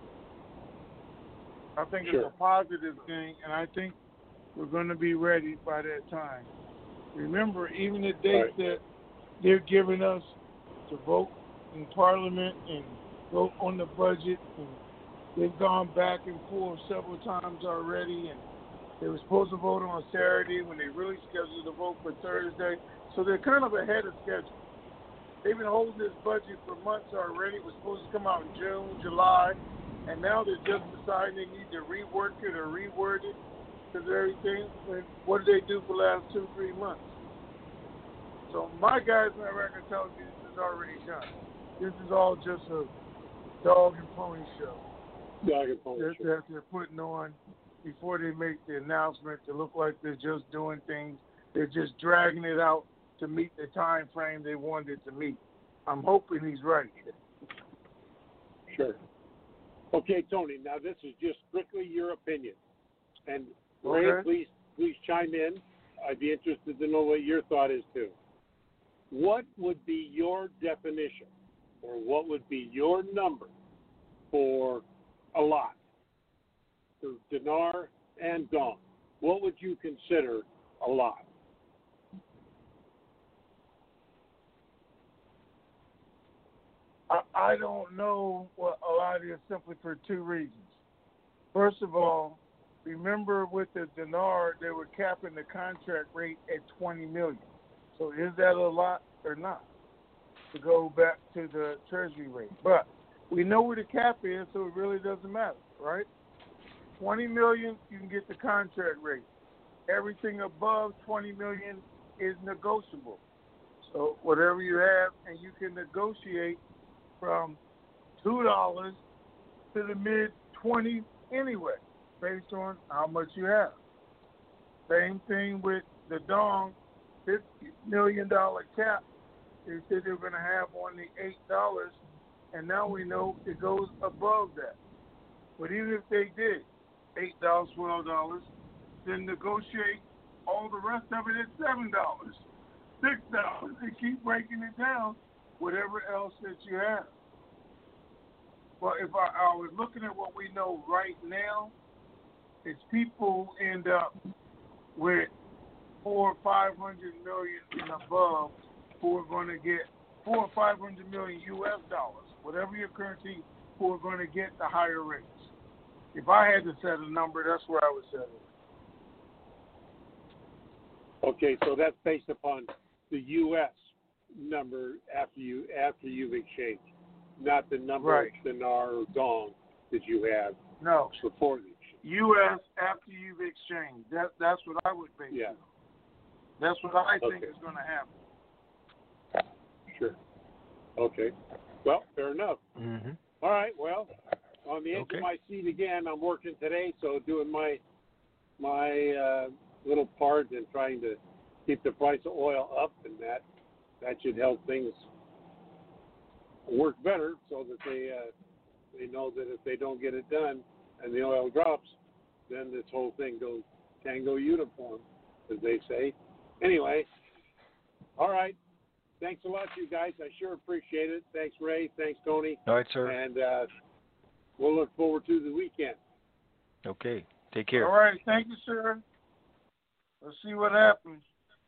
S2: I think
S9: Sure.
S2: it's a positive thing, and I think we're going to be ready by that time. Remember, even the date
S9: Right.
S2: that they're giving us to vote in Parliament and vote on the budget, and they've gone back and forth several times already, and they were supposed to vote on Saturday when they really scheduled to vote for Thursday. So they're kind of ahead of schedule. They've been holding this budget for months already. It was supposed to come out in June, July, and now they're just deciding they need to rework it or reword it because everything. And what did they do for the last two, three months? So my guys in Iraq are telling me this is already done. This is all just a dog and pony show.
S9: Dog and pony
S2: that,
S9: show.
S2: that they're putting on before they make the announcement to look like they're just doing things. They're just dragging it out to meet the time frame they wanted it to meet. I'm hoping he's right.
S9: Sure. Okay, Tony, now this is just strictly your opinion. And Ray,
S2: Okay.
S9: please please chime in. I'd be interested to know what your thought is too. What would be your definition, or what would be your number for a lot, for dinar and dong? What would you consider a lot?
S2: I, I don't know what a lot is simply for two reasons. First of all, remember with the dinar, they were capping the contract rate at twenty million dollars. So is that a lot or not? To go back to the Treasury rate. But we know where the cap is, so it really doesn't matter, right? twenty million, you can get the contract rate. Everything above twenty million is negotiable. So whatever you have, and you can negotiate from two dollars to the mid twenties anyway, based on how much you have. Same thing with the Dong, fifty million dollars cap. They said they were going to have on the eight dollars, and now we know it goes above that. But even if they did eight dollars, twelve dollars, then negotiate all the rest of it at seven dollars, six dollars, and keep breaking it down, whatever else that you have. Well, if I, I was looking at what we know right now, it's people end up with four or five hundred million and above who are going to get four or five hundred million U S dollars, whatever your currency, who are going to get the higher rates. If I had to set a number, that's where I would set it.
S9: Okay, so that's based upon the U S number after you after you've exchanged, not the number
S2: right.
S9: of dinar or dong that you have.
S2: No,
S9: before the exchange.
S2: U S after you've exchanged. That that's what I would base
S9: yeah.
S2: it on. That's what I
S9: okay.
S2: think is going to happen.
S9: Sure. Okay. Well, fair enough.
S6: Mm-hmm.
S9: All right. Well, on the edge
S6: okay.
S9: of my seat again. I'm working today, so doing my my uh, little part and trying to keep the price of oil up, and that that should help things work better, so that they uh, they know that if they don't get it done and the oil drops, then this whole thing goes tango uniform, as they say. Anyway, all right. Thanks a lot, you guys. I sure appreciate it. Thanks, Ray. Thanks, Tony.
S6: All right, sir.
S9: And uh, we'll look forward to the weekend.
S6: Okay. Take care.
S2: All right. Thank you, sir. Let's see what happens.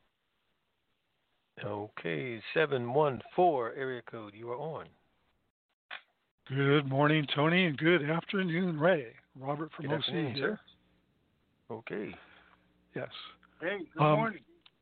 S6: Okay. seven one four area code. You are on.
S10: Good morning, Tony, and good afternoon, Ray. Robert from
S6: good
S10: O C here.
S6: Sir. Okay.
S10: Yes.
S2: Hey, good
S10: um,
S2: morning.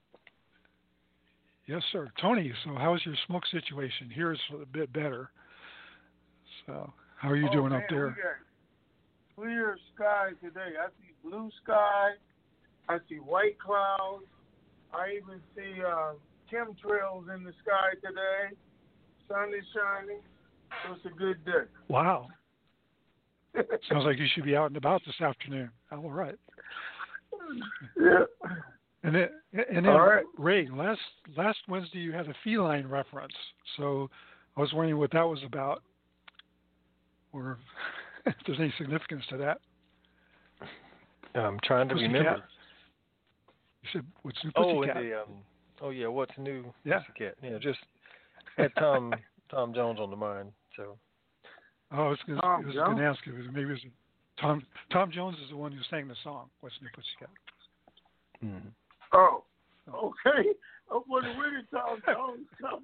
S10: Yes, sir. Tony, so how's your smoke situation? Here it's a bit better. So how are you
S2: oh,
S10: doing
S2: man,
S10: up there?
S2: We got clear sky today. I see blue sky. I see white clouds. I even see uh, chemtrails in the sky today. Sun is shining. So it's a good day.
S10: Wow. Sounds like you should be out and about this afternoon. All right.
S2: Yeah.
S10: And then, and then
S2: All right.
S10: Ray, last last Wednesday you had a feline reference. So I was wondering what that was about, or if there's any significance to that.
S6: I'm trying to
S10: Pussycat.
S6: remember.
S10: You said, what's new
S6: Oh,
S10: Pussycat?
S6: the, um, oh yeah, what's new
S10: Yeah.
S6: Pussycat? Yeah, just had Tom Tom Jones on the mind. So.
S10: Oh, I was going
S2: Tom
S10: to ask you. Maybe it was Tom Tom Jones is the one who sang the song. What's new Pussycat?
S6: Mm-hmm.
S2: Oh, okay. I wonder where did Tom Jones come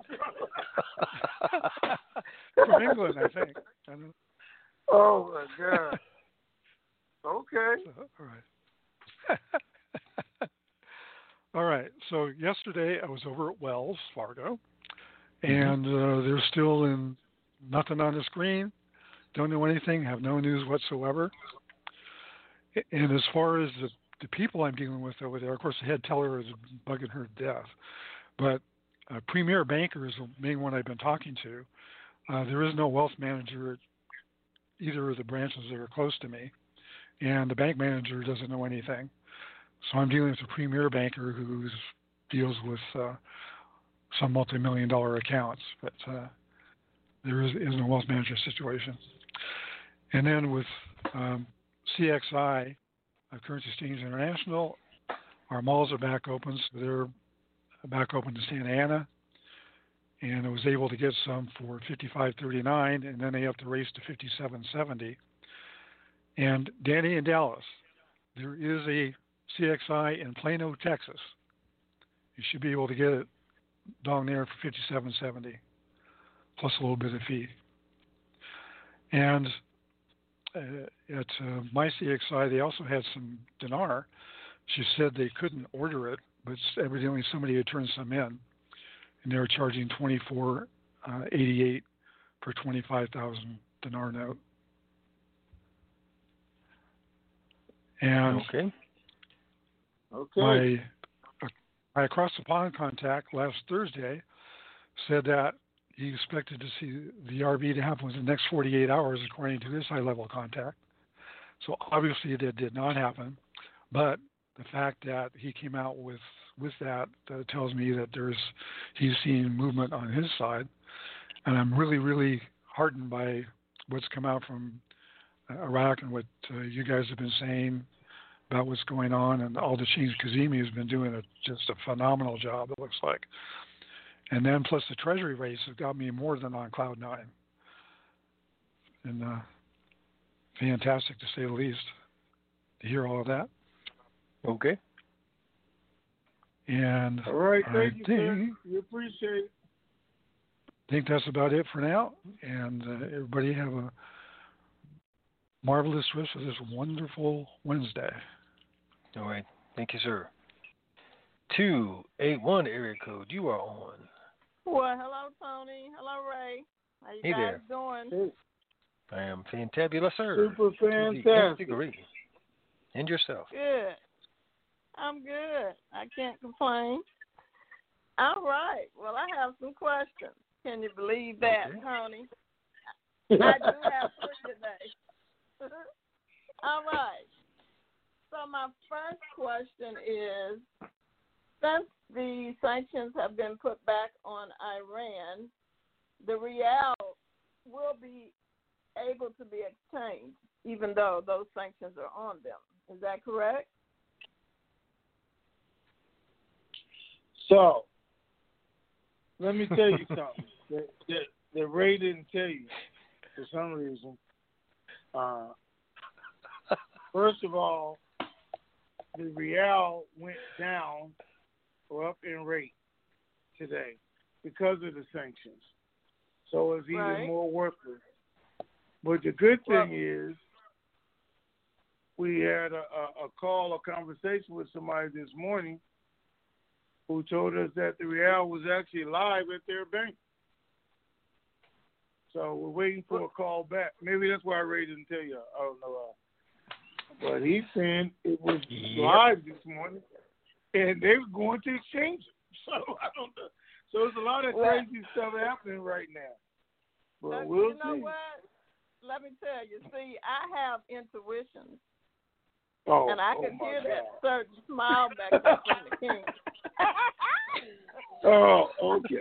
S2: from?
S10: From England, I think. I don't know.
S2: Oh, my God. Okay.
S10: So, all right. All right. So yesterday I was over at Wells Fargo, and uh, they're still in nothing on the screen. Don't know anything. Have no news whatsoever. And as far as the the people I'm dealing with over there, of course, the head teller is bugging her to death. But uh, Premier Banker is the main one I've been talking to. Uh, there is no wealth manager at either of the branches that are close to me, and the bank manager doesn't know anything. So I'm dealing with a Premier Banker who deals with uh, some multi-million dollar accounts, but uh, there is, is no wealth manager situation. And then with um, C X I, Uh, Currency Exchange International, our malls are back open, so they're back open to Santa Ana, and I was able to get some for fifty-five thirty-nine, and then they have to race to fifty-seven seventy. And Danny in Dallas, there is a C X I in Plano, Texas. You should be able to get it down there for fifty-seven seventy, plus a little bit of fee. And Uh, at uh, my C X I, they also had some dinar. She said they couldn't order it, but evidently somebody had turned some in, and they were charging twenty-four eighty-eight per twenty-five thousand dinar note. And
S6: okay.
S2: Okay.
S10: my, my across the pond contact last Thursday said that he expected to see the R V to happen within the next forty-eight hours, according to his high-level contact. So obviously that did not happen. But the fact that he came out with with that uh, tells me that there's he's seeing movement on his side, and I'm really, really heartened by what's come out from Iraq and what uh, you guys have been saying about what's going on and all the change. Kazemi has been doing a, just a phenomenal job, it looks like. And then plus the Treasury race has got me more than on cloud nine. And uh, fantastic to say the least to hear all of that.
S6: Okay.
S2: And all right, thank
S10: I
S2: you,
S10: think,
S2: sir. We appreciate it.
S10: I think that's about it for now. And uh, everybody have a marvelous rest of this wonderful Wednesday.
S6: All right. Thank you, sir. two eight one area code. You are on.
S11: Well, hello, Tony. Hello, Ray. How you
S6: hey
S11: guys
S6: there.
S11: doing?
S6: I am fantabulous, sir.
S2: Super fantastic.
S6: And yourself?
S11: Good. I'm good. I can't complain. All right. Well, I have some questions. Can you believe that,
S6: okay.
S11: Tony? I do have three today. All right. So my first question is, since the sanctions have been put back on Iran, the rial will be able to be exchanged, even though those sanctions are on them. Is that correct?
S2: So, let me tell you something. the, the, the Ray didn't tell you for some reason. Uh, first of all, the real went down or up in rate today because of the sanctions. So it's even
S11: right.
S2: more worthless. But the good thing
S11: well,
S2: is we had a, a, a call, a conversation with somebody this morning who told us that the real was actually live at their bank. So we're waiting for a call back. Maybe that's why Ray didn't tell you. I don't know. But he's saying it was
S6: yep.
S2: live this morning, and they were going to exchange it. So I don't know. So there's a lot of
S11: well,
S2: crazy stuff happening right now. But
S11: uh,
S2: we'll
S11: you know
S2: see.
S11: what? Let me tell you. See, I have intuition.
S2: Oh,
S11: and I
S2: oh
S11: could
S2: my
S11: hear
S2: God.
S11: that certain smile back there from the king.
S2: Oh, okay.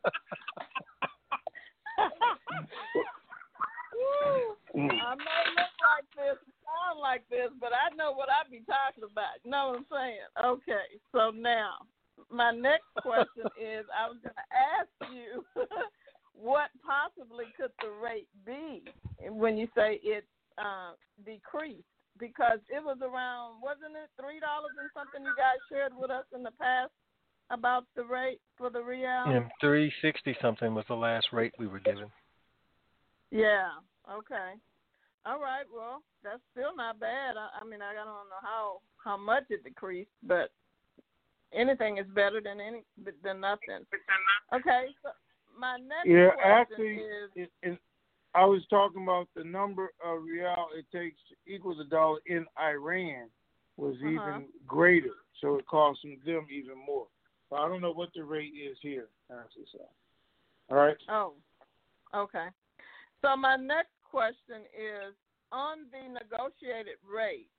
S11: I may look like this, sound like this, but I know what I be talking about. You know what I'm saying? Okay, so now my next question is, I was going to ask you, what possibly could the rate be when you say it uh, decreased? Because it was around, wasn't it three dollars and something you guys shared with us in the past about the rate for the real?
S6: Yeah, three sixty something was the last rate we were given.
S11: Yeah. Okay. All right. Well, that's still not bad. I, I mean, I don't know how, how much it decreased, but anything is better than any than nothing. Okay. So my next
S2: yeah,
S11: question
S2: actually,
S11: is.
S2: It, it, I was talking about the number of real it takes to equal the dollar in Iran was
S11: uh-huh.
S2: even greater, so it cost them even more. So I don't know what the rate is here. Actually, so. All right.
S11: Oh, okay. So my next question is on the negotiated rate,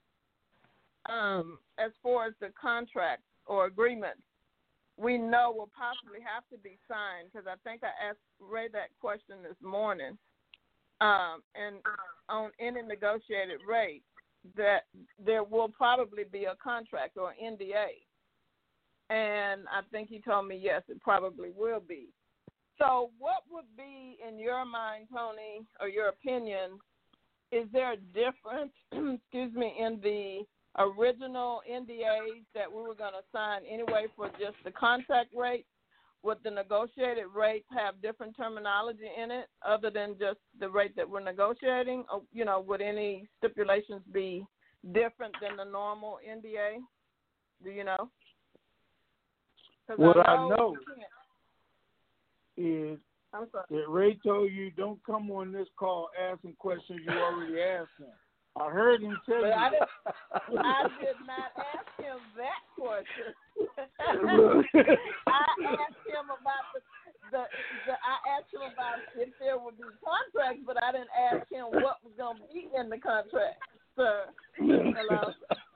S11: um, as far as the contracts or agreements, we know will possibly have to be signed, because I think I asked Ray that question this morning. Um, and on any negotiated rate, that there will probably be a contract or N D A. And I think he told me, yes, it probably will be. So what would be, in your mind, Tony, or your opinion, is there a difference, excuse me, in the original N D As that we were going to sign anyway for just the contract rate? Would the negotiated rate have different terminology in it other than just the rate that we're negotiating? Or, you know, would any stipulations be different than the normal N D A? Do you know?
S2: What
S11: I
S2: I
S11: know,
S2: know is
S11: I'm sorry.
S2: that Ray told you don't come on this call asking questions you already asked him. I heard him tell
S11: But
S2: you.
S11: I, didn't, I did not ask him that question. I asked him about the, the, the. I asked him about if there would be contracts, but I didn't ask him what was going to be in the contract. Sir, hello.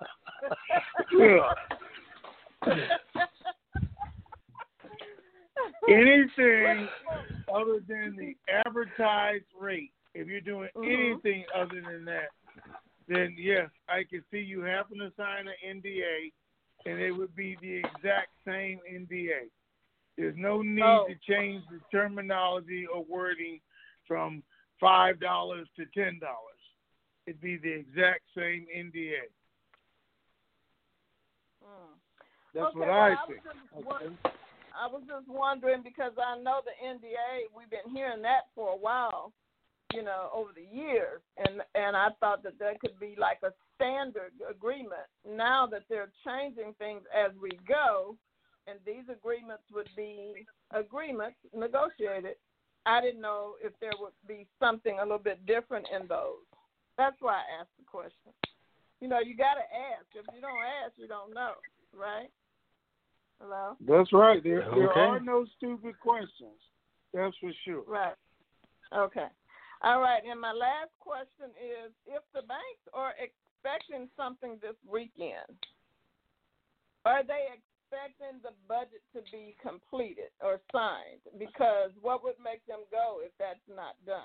S2: Anything other than the advertised rate, if you're doing
S11: mm-hmm.
S2: anything other than that, then yes, I can see you having to sign an N D A, and it would be the exact same N D A. There's no need
S11: oh.
S2: to change the terminology or wording from five dollars to ten dollars. It'd be the exact same N D A.
S11: Hmm.
S2: That's
S11: okay,
S2: what
S11: well,
S2: I
S11: I
S2: think.
S11: Was just, okay. I was just wondering because I know the N D A, we've been hearing that for a while, you know, over the years, and and I thought that that could be like a standard agreement. Now that they're changing things as we go, and these agreements would be agreements negotiated, I didn't know if there would be something a little bit different in those. That's why I asked the question. You know, you got to ask. If you don't ask, you don't know, right? Hello?
S2: That's right. There,
S6: okay.
S2: there are no stupid questions. That's for sure.
S11: Right. Okay. All right. And my last question is, if the banks are expecting something this weekend, are they expecting the budget to be completed or signed? Because what would make them go if that's not done?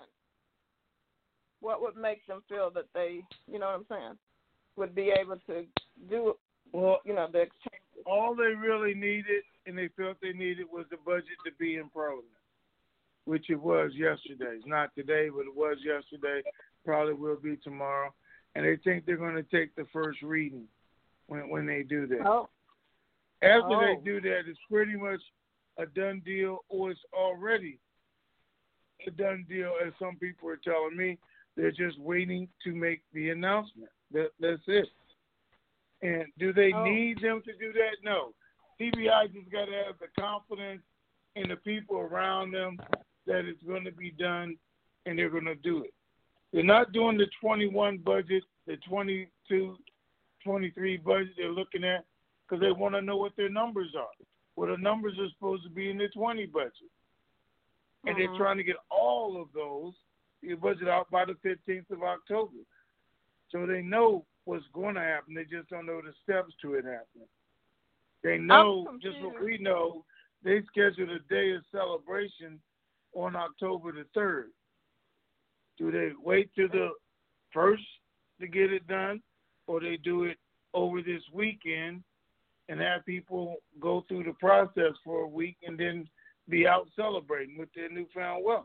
S11: What would make them feel that they, you know what I'm saying, would be able to do,
S2: well,
S11: you know, the exchange?
S2: All they really needed, and they felt they needed, was the budget to be in Parliament, which it was yesterday. It's not today, but it was yesterday. Probably will be tomorrow. And they think they're going to take the first reading when when they do that.
S11: Oh.
S2: After
S11: oh.
S2: they do that, it's pretty much a done deal, or it's already a done deal, as some people are telling me. They're just waiting to make the announcement. That, that's it. And do they
S11: oh.
S2: need them to do that? No. C B I just got to have the confidence in the people around them that it's going to be done, and they're going to do it. They're not doing the twenty-one budget, the twenty-two, twenty-three budget they're looking at because they want to know what their numbers are. Well, the numbers are supposed to be in the twenty budget. And
S11: uh-huh.
S2: they're trying to get all of those, the budget out by the fifteenth of October. So they know what's going to happen. They just don't know the steps to it happening. They know, just what we know, they scheduled a day of celebration on October the third. Do they wait till the first to get it done, or they do it over this weekend and have people go through the process for a week and then be out celebrating with their newfound wealth?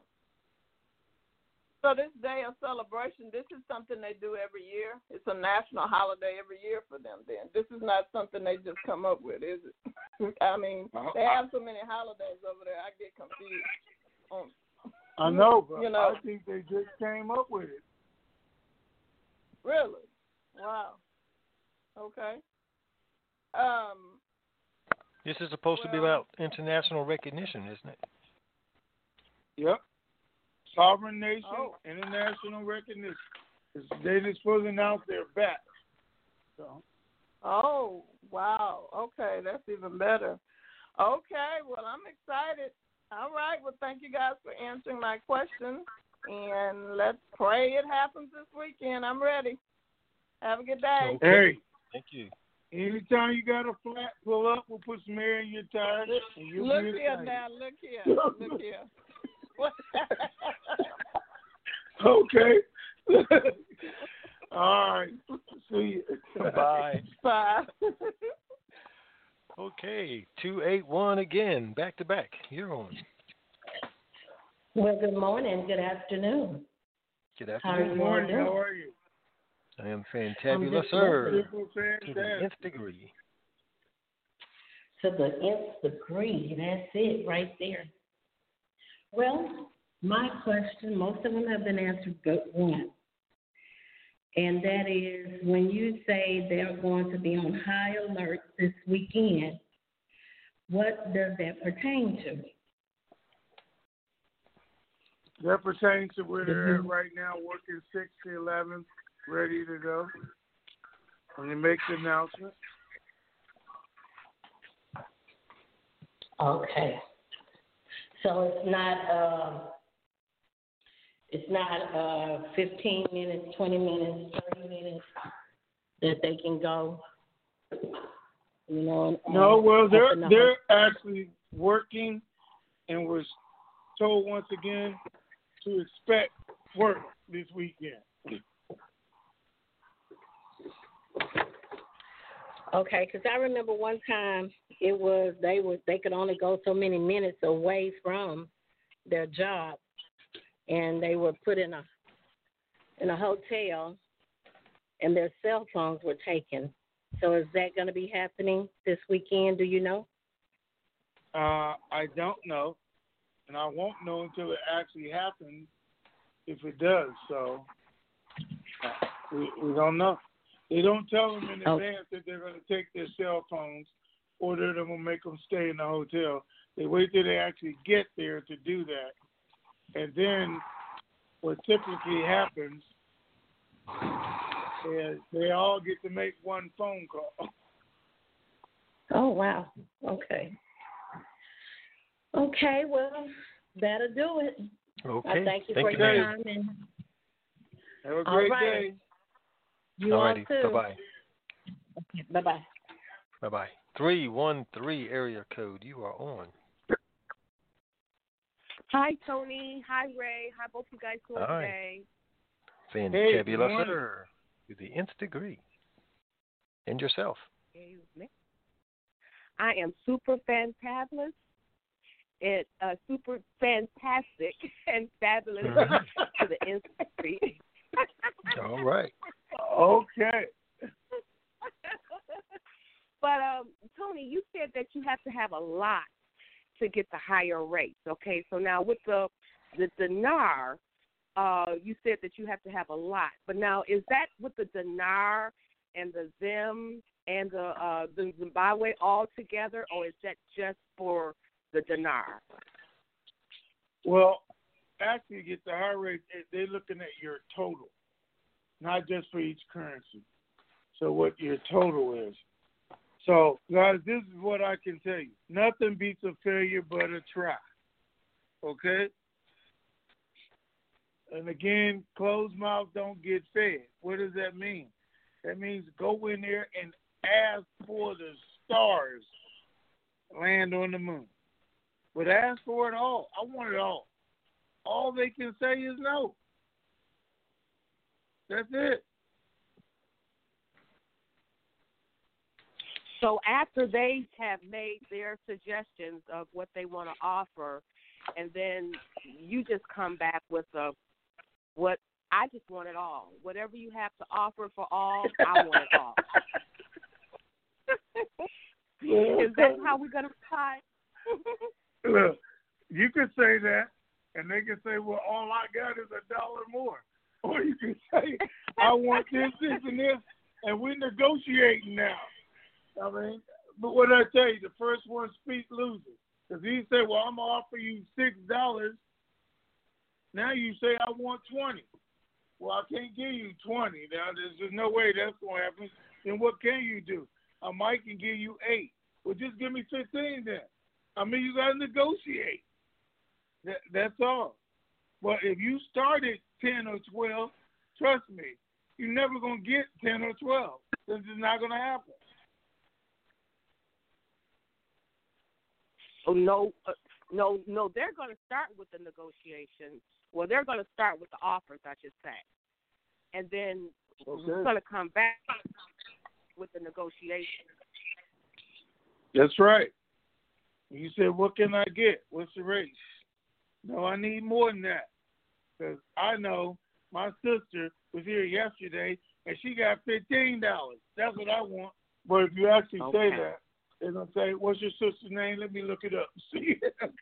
S11: So this day of celebration, this is something they do every year? It's a national holiday every year for them then. This is not something they just come up with, is it? I mean, they have so many holidays over there, I get confused. Um,
S2: I know, but
S11: you know,
S2: I think they just came up with it.
S11: Really? Wow. Okay. Um.
S6: This is supposed
S11: well,
S6: to be about international recognition, isn't it?
S2: Yep. Sovereign nation,
S11: oh.
S2: international recognition. They're supposed to announce their back. So.
S11: Oh, wow. Okay, that's even better. Okay, well, I'm excited. All right, well, thank you guys for answering my questions, and let's pray it happens this weekend. I'm ready. Have a good day.
S2: Okay. Hey.
S6: Thank you.
S2: Anytime you got a flat, pull up, we'll put some air in your tires. And you'll
S11: look
S2: be
S11: here
S2: excited.
S11: now, look here, look here.
S2: Okay. All right. See you.
S6: Bye.
S11: Bye.
S6: Okay, two eight one again, back to back. You're on.
S12: Well, good morning, good afternoon.
S6: Good afternoon.
S2: Good morning. How are you?
S6: I am fantabulous, sir.
S2: To
S6: the nth degree.
S12: To the nth degree. That's it right there. Well, my question, most of them have been answered but one. And that is, when you say they're going to be on high alert this weekend, what does that pertain to?
S2: That pertains to where they're at right now, working six to eleven, ready to go when you make the announcement.
S12: Okay. So it's not uh, it's not uh, fifteen minutes, twenty minutes, thirty minutes that they can go. You know. And,
S2: no, well, they're
S12: the
S2: they're actually working, and was told once again to expect work this weekend.
S12: Okay, because I remember one time it was they was they could only go so many minutes away from their job, and they were put in a in a hotel, and their cell phones were taken. So is that going to be happening this weekend? Do you know?
S2: Uh, I don't know, and I won't know until it actually happens, if it does. So uh, we we don't know. They don't tell them in
S12: Oh.
S2: advance that they're going to take their cell phones or they're going to make them stay in the hotel. They wait till they actually get there to do that. And then what typically happens is they all get to make one phone call.
S12: Oh, wow. Okay. Okay, well, that'll do it.
S6: Okay.
S12: I thank you
S6: Thank
S12: for
S6: you,
S12: your
S6: ma'am.
S12: time. And
S2: Have a
S12: all
S2: great
S12: right.
S2: day.
S12: You all
S6: Alrighty.
S12: too.
S6: Bye-bye.
S12: Okay, bye-bye.
S6: Bye-bye. three one three area code. You are on.
S13: Hi, Tony. Hi, Ray. How both you guys doing
S6: Hi.
S13: today?
S6: Saying
S2: Hey,
S6: Tabula
S2: good morning.
S6: Sir to the nth degree. And yourself.
S13: I am super fantabulous. It uh, super fantastic and fabulous
S6: Mhm.
S13: to the nth degree.
S6: All right.
S2: Okay.
S13: But um, Tony, you said that you have to have a lot to get the higher rates. Okay, so now with the the dinar, uh, you said that you have to have a lot. But now, is that with the dinar and the zim and the uh, the Zimbabwe all together, or is that just for the dinar?
S2: Well, after you get the high rate, they're looking at your total, not just for each currency. So what your total is. So, guys, this is what I can tell you. Nothing beats a failure but a try. Okay? And again, closed mouth don't get fed. What does that mean? That means go in there and ask for the stars, land on the moon. But ask for it all. I want it all. All they can say is no. That's it.
S13: So after they have made their suggestions of what they want to offer, and then you just come back with a what I just want it all. Whatever you have to offer for all, I want it all. Is that how we're gonna reply?
S2: Look, you could say that, and they can say, "Well, all I got is a dollar more," or you can say, "I want this, this, and this," and we're negotiating now. I mean, but what I tell you, the first one speak loses. Because he said, well, I'm going to offer you six dollars. Now you say I want twenty. Well, I can't give you twenty. Now, there's, there's no way that's going to happen. Then what can you do? I might can give you eight. Well, just give me fifteen then. I mean, you got to negotiate. That, that's all. But if you started ten or twelve, trust me, you're never going to get ten or twelve. This is not going to happen.
S13: Oh, no, uh, no, no, they're going to start with the negotiations. Well, they're going to start with the offers, I should say. And then
S2: Okay.
S13: we're going to come back with the negotiations.
S2: That's right. You said, what can I get? What's the rate? No, I need more than that. Because I know my sister was here yesterday, and she got fifteen dollars. That's what I want. But if you actually
S13: Okay.
S2: say that, they're going to say, what's your sister's name? Let me look it up. See?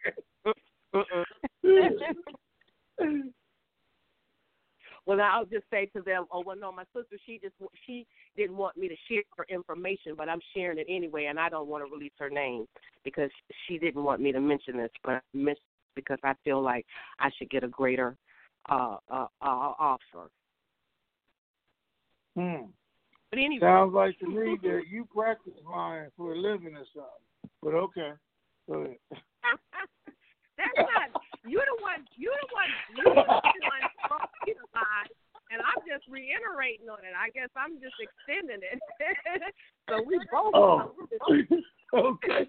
S2: Okay.
S13: Well, now I'll just say to them, oh, well, no, my sister, she just she didn't want me to share her information, but I'm sharing it anyway, and I don't want to release her name because she didn't want me to mention this, but I mentioned it because I feel like I should get a greater uh, uh, uh, offer.
S2: Hmm.
S13: But anyway.
S2: Sounds like to me that you practice lying for a living or something. But okay. Go ahead.
S13: That's not, you're the one, you're the one, you're the one supposed to lie, and I'm just reiterating on it. I guess I'm just extending it. So we both.
S2: Oh, okay.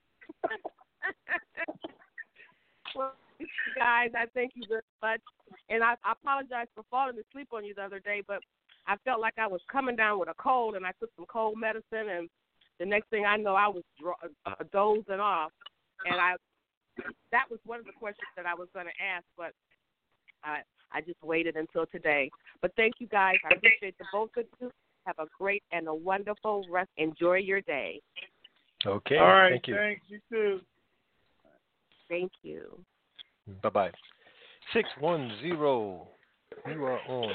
S13: Well, guys, I thank you very much. And I, I apologize for falling asleep on you the other day, but I felt like I was coming down with a cold, and I took some cold medicine, and the next thing I know, I was dro- uh, dozing off. And I that was one of the questions that I was going to ask, but I, I just waited until today. But thank you, guys. I appreciate the both of you. Have a great and a wonderful rest. Enjoy your day.
S6: Okay.
S2: All right.
S6: Thank you.
S2: Thanks. You too.
S13: Thank you.
S6: Bye-bye. six one zero, you are on.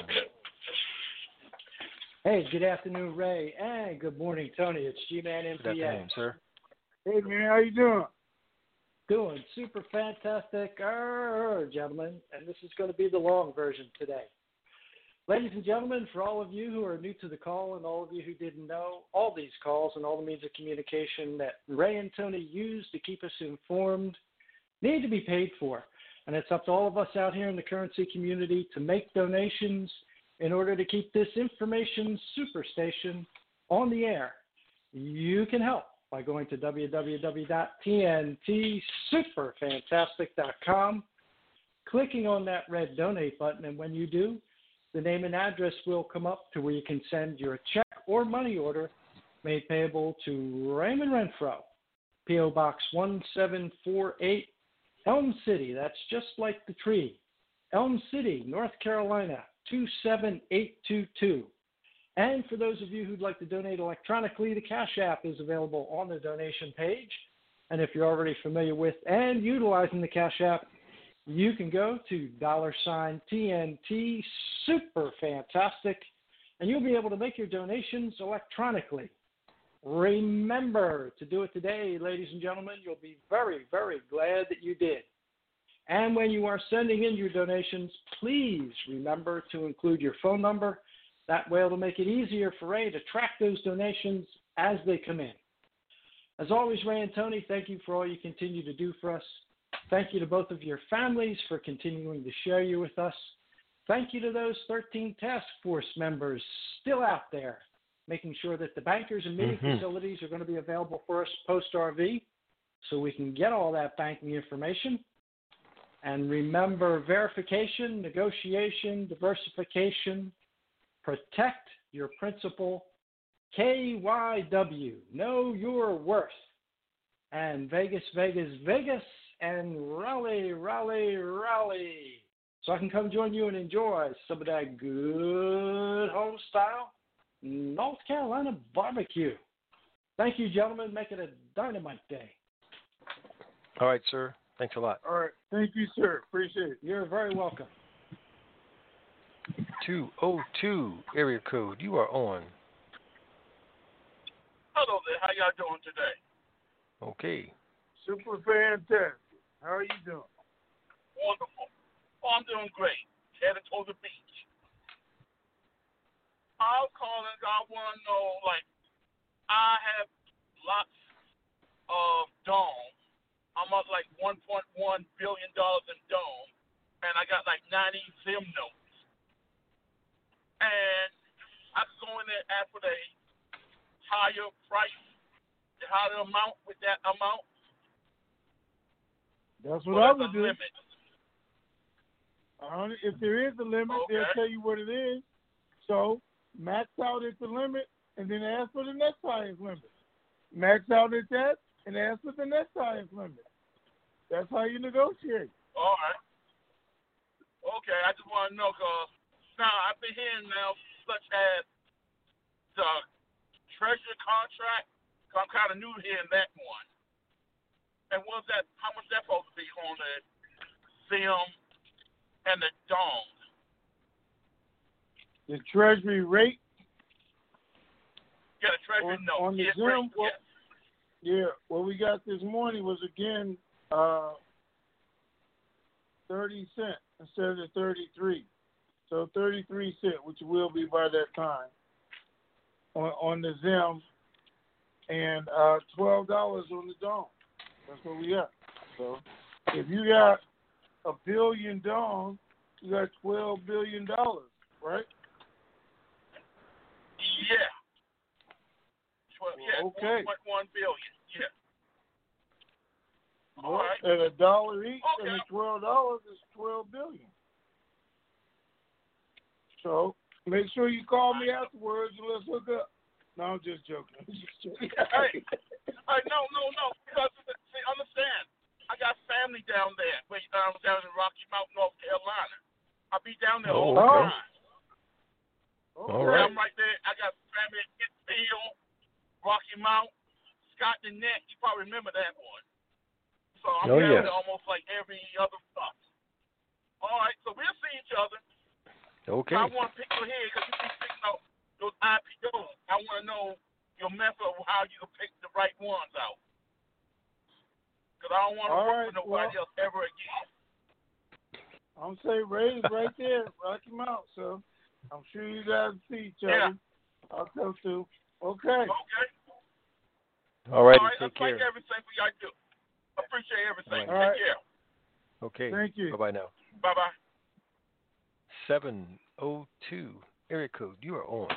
S14: Hey, good afternoon, Ray, and good morning, Tony. It's G-Man M P A.
S6: Good afternoon, sir.
S2: Hey, man, how you doing?
S14: Doing super fantastic, er, gentlemen, and this is going to be the long version today. Ladies and gentlemen, for all of you who are new to the call and all of you who didn't know, all these calls and all the means of communication that Ray and Tony use to keep us informed need to be paid for. And it's up to all of us out here in the currency community to make donations in order to keep this information superstation on the air. You can help by going to w w w dot t n t super fantastic dot com, clicking on that red donate button, and when you do, the name and address will come up to where you can send your check or money order made payable to Raymond Renfro, P O. Box one seven four eight, Elm City, that's just like the tree, Elm City, North Carolina, two seven eight two two. And for those of you who'd like to donate electronically, the Cash App is available on the donation page. And if you're already familiar with and utilizing the Cash App, you can go to dollar sign T N T Super Fantastic, and you'll be able to make your donations electronically. Remember to do it today, ladies and gentlemen. You'll be very, very glad that you did. And when you are sending in your donations, please remember to include your phone number. That way it'll make it easier for Ray to track those donations as they come in. As always, Ray and Tony, thank you for all you continue to do for us. Thank you to both of your families for continuing to share you with us. Thank you to those thirteen task force members still out there, making sure that the bankers and meeting mm-hmm. facilities are going to be available for us post-R V so we can get all that banking information. And remember, verification, negotiation, diversification, protect your principal, K Y W, know your worth, and Vegas, Vegas, Vegas, and Raleigh, Raleigh, Raleigh. So I can come join you and enjoy some of that good home-style North Carolina barbecue. Thank you, gentlemen. Make it a dynamite day.
S6: All right, sir. Thanks a lot.
S2: All right. Thank you, sir. Appreciate it.
S14: You're very welcome.
S6: two oh two area code. You are on.
S15: Hello there. How y'all doing today?
S6: Okay.
S2: Super fantastic. How are you doing?
S15: Wonderful. Oh, I'm doing great. Headed to the beach. I'm calling. I want to know, like, I have lots of Dome. I'm up like one point one billion dollars in Dome, and I got like ninety Zim notes. And I could go in there and ask for the higher price, the higher amount with that amount.
S2: That's what I would do.
S15: Limit?
S2: Uh, if there is a limit, okay. They'll tell you what it is. So max out at the limit, and then ask for the next highest limit. Max out at that, and ask for the next highest limit. That's how you negotiate.
S15: All right. Okay, I just want to know, because now I've been hearing now such as the treasury contract, because I'm kind of new to hearing that one. And what's that? How much that supposed to be on the Zim and the Dome?
S2: The treasury rate?
S15: Yeah, the treasury
S2: on,
S15: note.
S2: On the
S15: yeah,
S2: Zim,
S15: rate,
S2: well,
S15: yeah.
S2: yeah, what we got this morning was, again, uh, thirty cents instead of thirty-three. So thirty-three cents, which will be by that time. on, on the Zim and uh, twelve dollars on the Dong. That's what we got. So if you got a billion Dong, you got twelve billion dollars, right?
S15: Yeah. twelve, yeah,
S2: Okay.
S15: one point one billion. Yeah. All
S2: Well,
S15: right.
S2: at a dollar each,
S15: Okay.
S2: and the twelve dollars is twelve billion. So make sure you call me afterwards and let's hook up. No, I'm just joking. I'm just joking.
S15: Hey, hey, no, no, no. Because see, understand, I got family down there. Wait, um, down in Rocky Mount, North Carolina. I be down there all
S6: Oh,
S15: the
S6: okay.
S15: time.
S6: All right.
S15: I'm right there. I got family in Pittsfield, Rocky Mount, Scott the Neck. You probably remember that one. So I'm
S6: Oh,
S15: down
S6: yes.
S15: there almost like every other month. All right, so we'll see each other.
S6: Okay.
S15: I want to pick your head because you keep picking out those I P Os. I want to know your method of how you can pick the right ones out. Because I don't want to
S2: All
S15: work
S2: right,
S15: with nobody
S2: well,
S15: else ever again.
S2: I'm saying Ray's right there, Rocky Mount. So I'm sure you guys see each
S15: Yeah.
S2: other. I'll come through. Okay.
S15: Okay.
S6: All right.
S15: All right,
S6: Take
S15: I like
S6: care.
S15: everything we got to do. Appreciate everything.
S6: All
S2: right.
S15: Take care.
S6: Okay.
S2: Thank you.
S6: Bye bye now.
S15: Bye bye.
S6: seven oh two area code. You are on.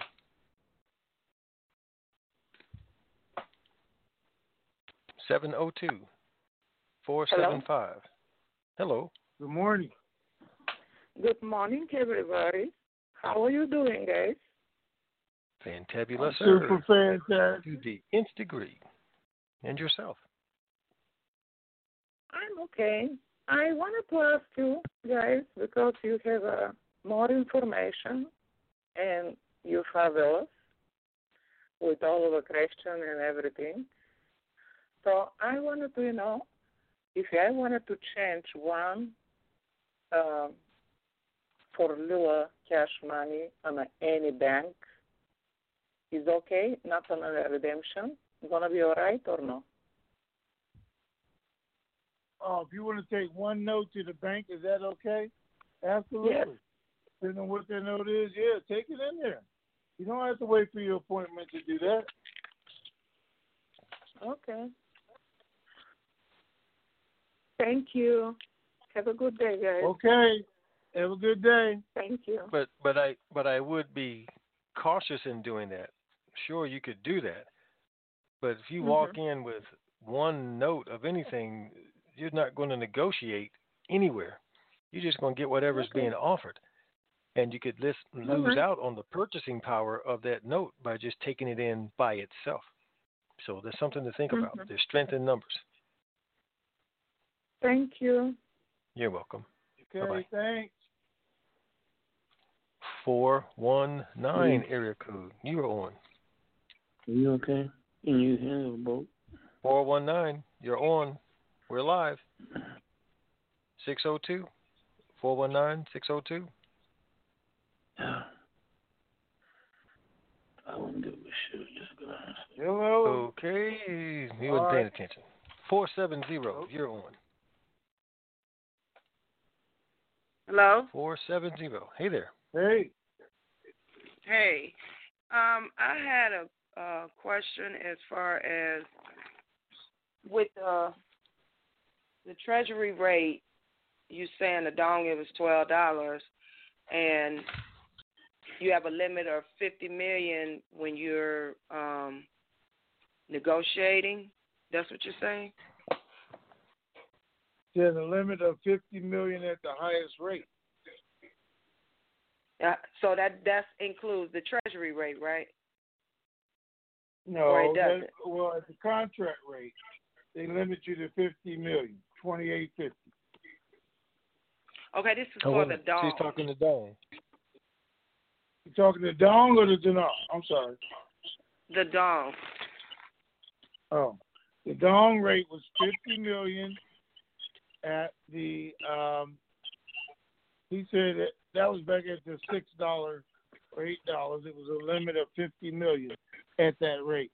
S6: seven oh two four seven five. Hello.
S2: Good morning.
S16: Good morning, everybody. How are you doing, guys?
S6: Fantabulous,
S2: Super fantastic.
S6: to the nth degree. And yourself.
S16: I'm okay. I wanted to ask you guys, because you have uh, more information and you're fabulous with all of the questions and everything. So I wanted to know if I wanted to change one uh, for little cash money on a, any bank, is okay, not on a redemption, gonna be all right or no?
S2: Oh, if you want to take one note to the bank, is that okay? Absolutely.
S16: Yes.
S2: Depending on what that note is, yeah, take it in there. You don't have to wait for your appointment to do that.
S16: Okay. Thank you. Have a good day, guys.
S2: Okay. Have a good day.
S16: Thank you.
S6: But but I but I would be cautious in doing that. Sure, you could do that, but if you
S16: Mhm.
S6: walk in with one note of anything, you're not going to negotiate anywhere. You're just going to get whatever's
S16: Okay.
S6: being offered, and you could list, lose
S16: right.
S6: out on the purchasing power of that note by just taking it in by itself. So there's something to think about.
S16: Mhm.
S6: There's strength in numbers.
S16: Thank you.
S6: You're welcome.
S2: Okay,
S6: Bye-bye.
S2: thanks.
S6: four one nine area code. You are on.
S17: Are you okay? Can you handle a boat?
S6: four one nine. You're on. We're live. six oh two four one nine six oh two.
S17: I wouldn't give a shit. Just go ahead.
S2: Hello.
S6: Okay. You
S2: All
S6: wasn't paying
S2: right.
S6: attention. four seven zero. You're on.
S18: Hello?
S6: four seven zero. Hey there.
S2: Hey.
S18: Hey. Um, I had a, a question as far as with uh, the Treasury rate. You saying the dong it was twelve dollars, and you have a limit of fifty million when you're um, negotiating. That's what you're saying?
S2: There's a limit of fifty million at the highest rate.
S18: Yeah. So that that includes the Treasury rate, right?
S2: No,
S18: Or it
S2: that,
S18: doesn't.
S2: well, at the contract rate, they limit you to fifty million, twenty-eight fifty.
S18: Okay, this is
S6: Oh,
S18: for
S6: wait a
S18: the
S6: minute.
S18: dong.
S6: She's talking to Dawn.
S2: You talking to Dong or the Dinar? I'm sorry.
S18: The dong.
S2: Oh, the Dong rate was fifty million at the. Um, he said that that was back at the six dollars or eight dollars. It was a limit of fifty million at that rate.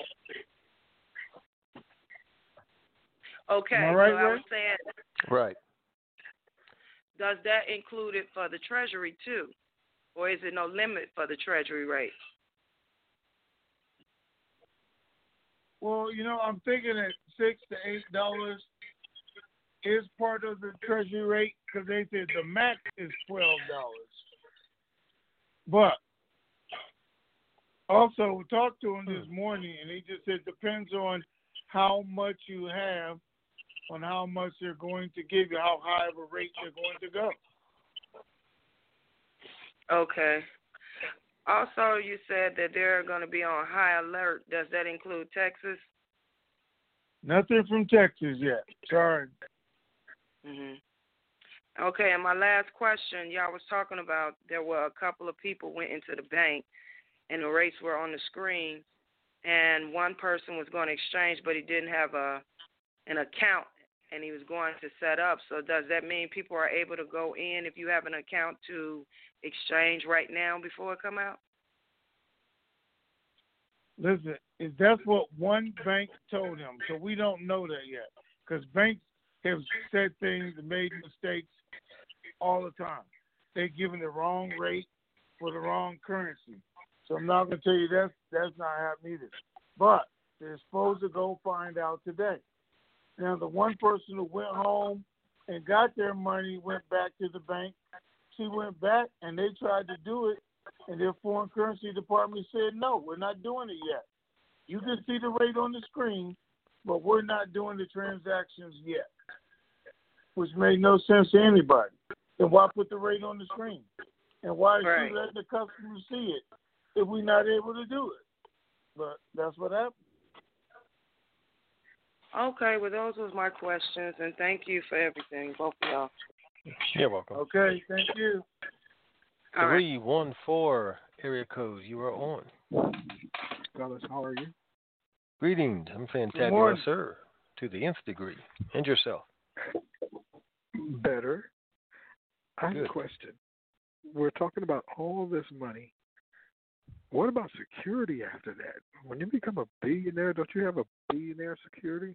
S18: Okay,
S2: Am I right,
S18: so I
S2: Ray?
S18: was saying,
S6: Right.
S18: does that include it for the Treasury too? Or is it no limit for the Treasury rate?
S2: Well, you know, I'm thinking that six to eight dollars is part of the Treasury rate because they said the max is twelve dollars. But also, we talked to him this morning, and he just said it depends on how much you have, on how much they're going to give you, how high of a rate they're going to go.
S18: Okay. Also, you said that they're going to be on high alert. Does that include Texas?
S2: Nothing from Texas yet. Sorry.
S18: Mhm. Okay, and my last question, y'all was talking about there were a couple of people went into the bank, and the rates were on the screen, and one person was going to exchange, but he didn't have a an account, and he was going to set up. So does that mean people are able to go in if you have an account to exchange right now before it come out?
S2: Listen, that's what one bank told him, so we don't know that yet because banks have said things and made mistakes all the time. They're giving the wrong rate for the wrong currency. So I'm not going to tell you that's, that's not happening either. But they're supposed to go find out today. Now, the one person who went home and got their money went back to the bank. She went back, and they tried to do it, and their foreign currency department said, no, we're not doing it yet. You can see the rate on the screen, but we're not doing the transactions yet, which made no sense to anybody. Then why put the rate on the screen? And why
S18: right.
S2: should we let the customer see it if we're not able to do it? But that's what happened.
S18: Okay, well, those was my questions, and thank you for everything, both of y'all.
S6: You're welcome.
S2: Okay, thank you.
S6: Three one four area code. You are on.
S19: Fellas, how are you?
S6: Greetings. I'm fantabulous, sir, to the nth degree. And yourself?
S19: Better. I have
S6: Good.
S19: a question. We're talking about all this money. What about security after that? When you become a billionaire, don't you have a billionaire security?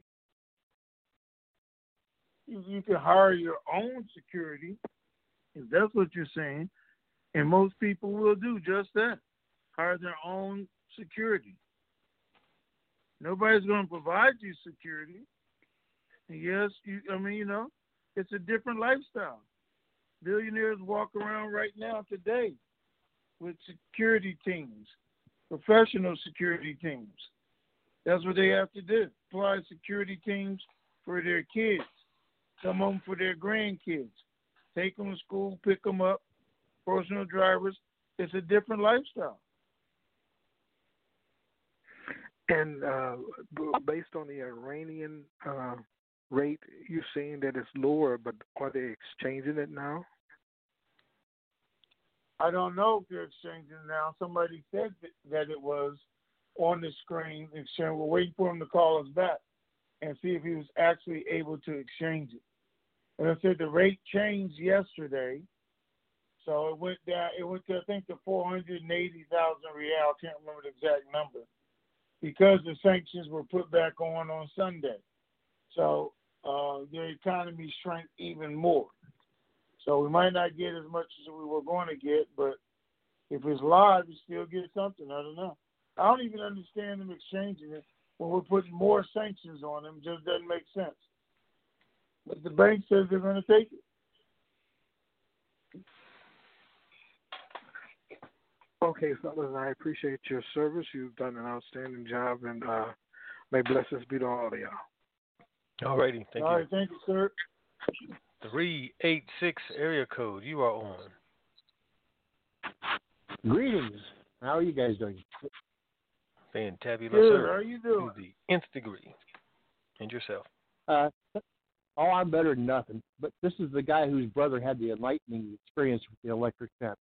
S2: You, you can hire your own security, if that's what you're saying. And most people will do just that, hire their own security. Nobody's going to provide you security. And yes, you, I mean, you know, it's a different lifestyle. Billionaires walk around right now today with security teams, professional security teams. That's what they have to do, apply security teams for their kids, some of them for their grandkids, take them to school, pick them up, personal drivers. It's a different lifestyle.
S19: And uh, based on the Iranian uh, rate, you're saying that it's lower, but are they exchanging it now?
S2: I don't know if they're exchanging it now. Somebody said that it was on the screen. Exchange. We're waiting for him to call us back and see if he was actually able to exchange it. And I said the rate changed yesterday, so it went down. It went to I think to four hundred and eighty thousand real. I can't remember the exact number because the sanctions were put back on on Sunday. So uh, the economy shrank even more. So we might not get as much as we were going to get, but if it's live, we still get something. I don't know. I don't even understand them exchanging it when we're putting more sanctions on them. It just doesn't make sense. But the bank says they're going to take it.
S19: Okay, fellas, I appreciate your service. You've done an outstanding job, and uh, may blessings be to all of y'all.
S6: All righty. Thank
S2: all
S6: you.
S2: right, thank you, sir.
S6: three eight six area code. You are on.
S20: Greetings. How are you guys doing?
S6: Fantabulous,
S2: Good.
S6: sir.
S2: How are you doing?
S6: To the nth degree. And yourself?
S20: Uh, oh, I'm better than nothing. But this is the guy whose brother had the enlightening experience with the electric fence.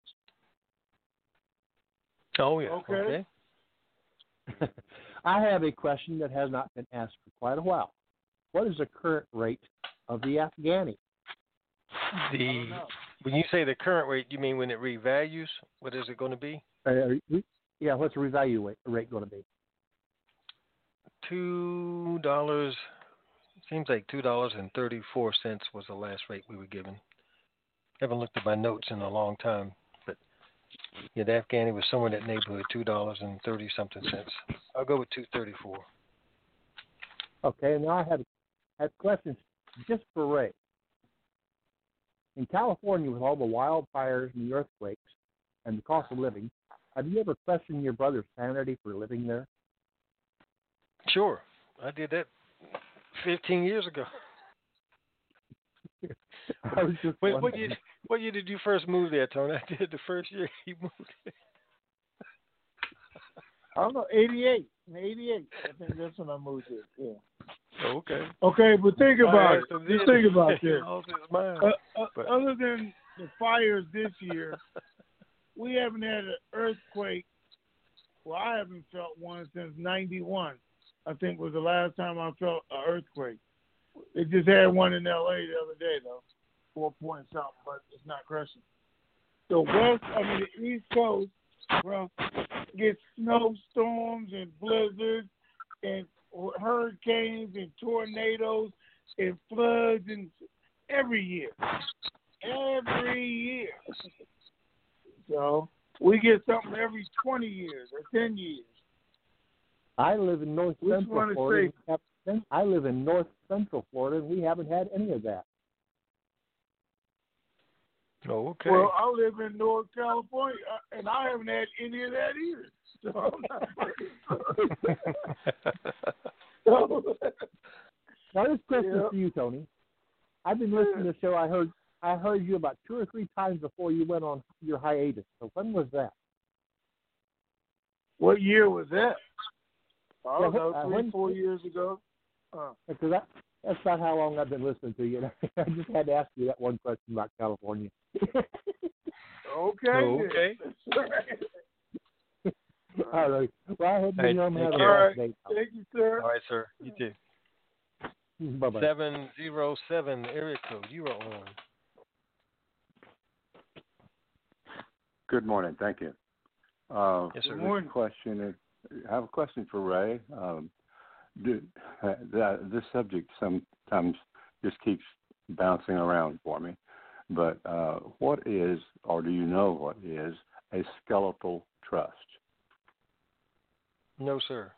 S6: Oh, yeah.
S2: Okay.
S20: okay. I have a question that has not been asked for quite a while. What is the current rate of the Afghani?
S6: The when you say the current rate, you mean when it revalues? What is it going to be?
S20: Uh, yeah, what's the revalue rate going to be?
S6: Two dollars. Seems like two dollars and thirty-four cents was the last rate we were given. Haven't looked at my notes in a long time, but yeah, the Afghani was somewhere in that neighborhood, two dollars and thirty something cents. I'll go with two thirty-four.
S20: Okay, and now I have have questions just for Ray. In California, with all the wildfires and the earthquakes and the cost of living, have you ever questioned your brother's sanity for living there?
S6: Sure, I did that fifteen years ago.
S20: I was just
S6: Wait, what year? What year did you first move there, Tony? I did the first year he moved there.
S2: I don't know, eighty-eight. In eighty-eight, I think that's when I moved here. Yeah.
S6: Okay.
S2: Okay, but think about
S6: right,
S2: it.
S6: so
S2: Just
S6: then-
S2: think about this.
S6: Lost his mind.
S2: Uh, uh,
S6: But-
S2: other than the fires this year, we haven't had an earthquake. Well, I haven't felt one since ninety-one. I think was the last time I felt an earthquake. They just had one in L A the other day, though, four point something, but it's not crushing. The west, I mean the East Coast, well, gets snowstorms and blizzards and hurricanes and tornadoes and floods and every year, every year. So we get something every twenty years or ten years.
S20: I live in North
S2: Which
S20: Central
S2: one is
S20: Florida.
S2: safe?
S20: and I live in North Central Florida, and we haven't had any of that.
S6: Oh, okay.
S2: Well, I live in North California, uh, and I haven't had any of that either. So I'm not so,
S20: Now, this question
S2: Yeah.
S20: is for you, Tony. I've been listening to the show. I heard I heard you about two or three times before you went on your hiatus. So when was that?
S2: What year was that? I don't
S20: Yeah,
S2: know,
S20: uh,
S2: three,
S20: when-
S2: four years ago. Uh,
S20: Because that, that's not how long I've been listening to you. I just had to ask you that one question about California.
S2: okay.
S6: Oh,
S2: then.
S6: okay.
S20: All right. Well, I hope
S6: Hey,
S20: you have
S6: thank
S20: a
S6: you.
S2: All right.
S20: nice day.
S2: Thank you, sir.
S6: All right, sir. You too.
S20: Bye-bye.
S6: Seven zero seven area code. You are on.
S21: Good morning. Thank you. Uh,
S6: Yes, sir.
S21: this
S6: Good morning.
S21: question is, I have a question for Ray. Um, do, that, this subject sometimes just keeps bouncing around for me. But uh, what is, or do you know what is, a skeletal trust?
S6: No, sir.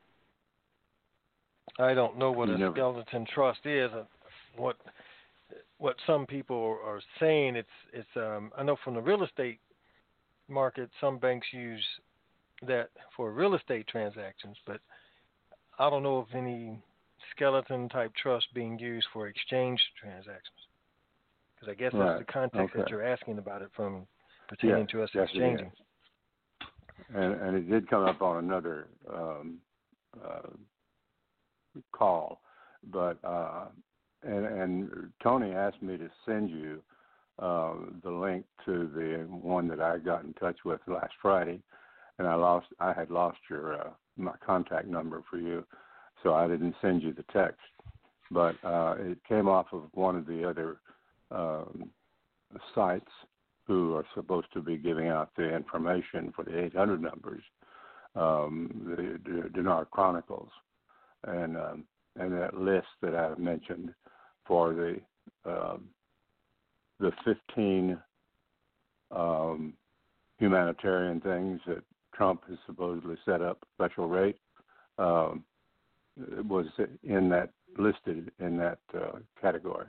S6: I don't know what
S21: You
S6: a
S21: never-
S6: skeleton trust is. Uh, What what some people are saying, it's it's. Um, I know from the real estate market, some banks use that for real estate transactions, but I don't know of any skeleton type trust being used for exchange transactions. Because I guess
S21: Right.
S6: that's the context that
S21: Okay.
S6: you're asking about it from, pertaining
S21: Yes,
S6: to us
S21: yes, it
S6: exchanging.
S21: is. And, and it did come up on another um, uh, call, but uh, and, and Tony asked me to send you uh, the link to the one that I got in touch with last Friday, and I lost. I had lost your uh, my contact number for you, so I didn't send you the text. But uh, it came off of one of the other um, sites who are supposed to be giving out the information for the eight hundred numbers, um, the, the Dinar Chronicles, and um, and that list that I mentioned for the um, the fifteen um, humanitarian things that Trump has supposedly set up special rate um, was in that listed in that uh, category.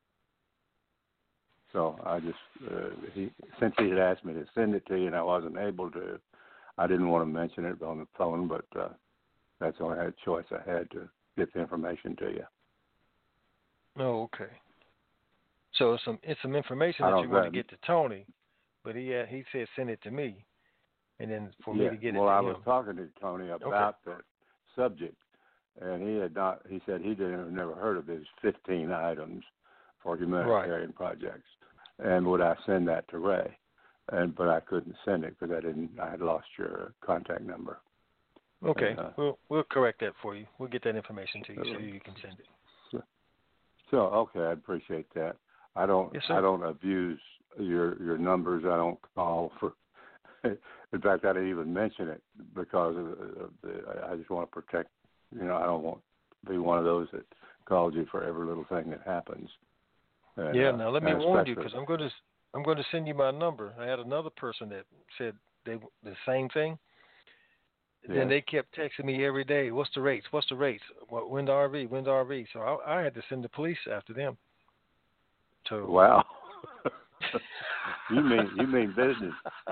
S21: So I just, uh, he, since he had asked me to send it to you and I wasn't able to, I didn't want to mention it on the phone, but uh, that's the only choice I had to get the information to you.
S6: Oh, okay. So it's some it's some information
S21: I
S6: that
S21: don't
S6: you want to
S21: know.
S6: get to Tony, but he uh, he said send it to me, and then for me
S21: Yeah,
S6: to get it
S21: well,
S6: to
S21: I
S6: him.
S21: was talking to Tony about that subject, and he had not. He said he didn't never heard of these fifteen items for humanitarian projects, and would I send that to Ray? And but I couldn't send it because I didn't. I had lost your contact number.
S6: Okay,
S21: And, uh,
S6: we'll we'll correct that for you. We'll get that information to you so you can send it.
S21: So okay, I appreciate that. I don't.
S6: Yes, sir.
S21: I don't abuse your your numbers. I don't call for. In fact, I didn't even mention it because of the, of the, I just want to protect. You know, I don't want to be one of those that calls you for every little thing that happens. And,
S6: yeah.
S21: uh,
S6: Now let me
S21: and
S6: warn you
S21: especially-
S6: because I'm going to I'm going to send you my number. I had another person that said they the same thing. Then yeah. they kept texting me every day. What's the rates? What's the rates? What? When the R V? When the R V? So I, I had to send the police after them. So
S21: wow. you mean you mean business?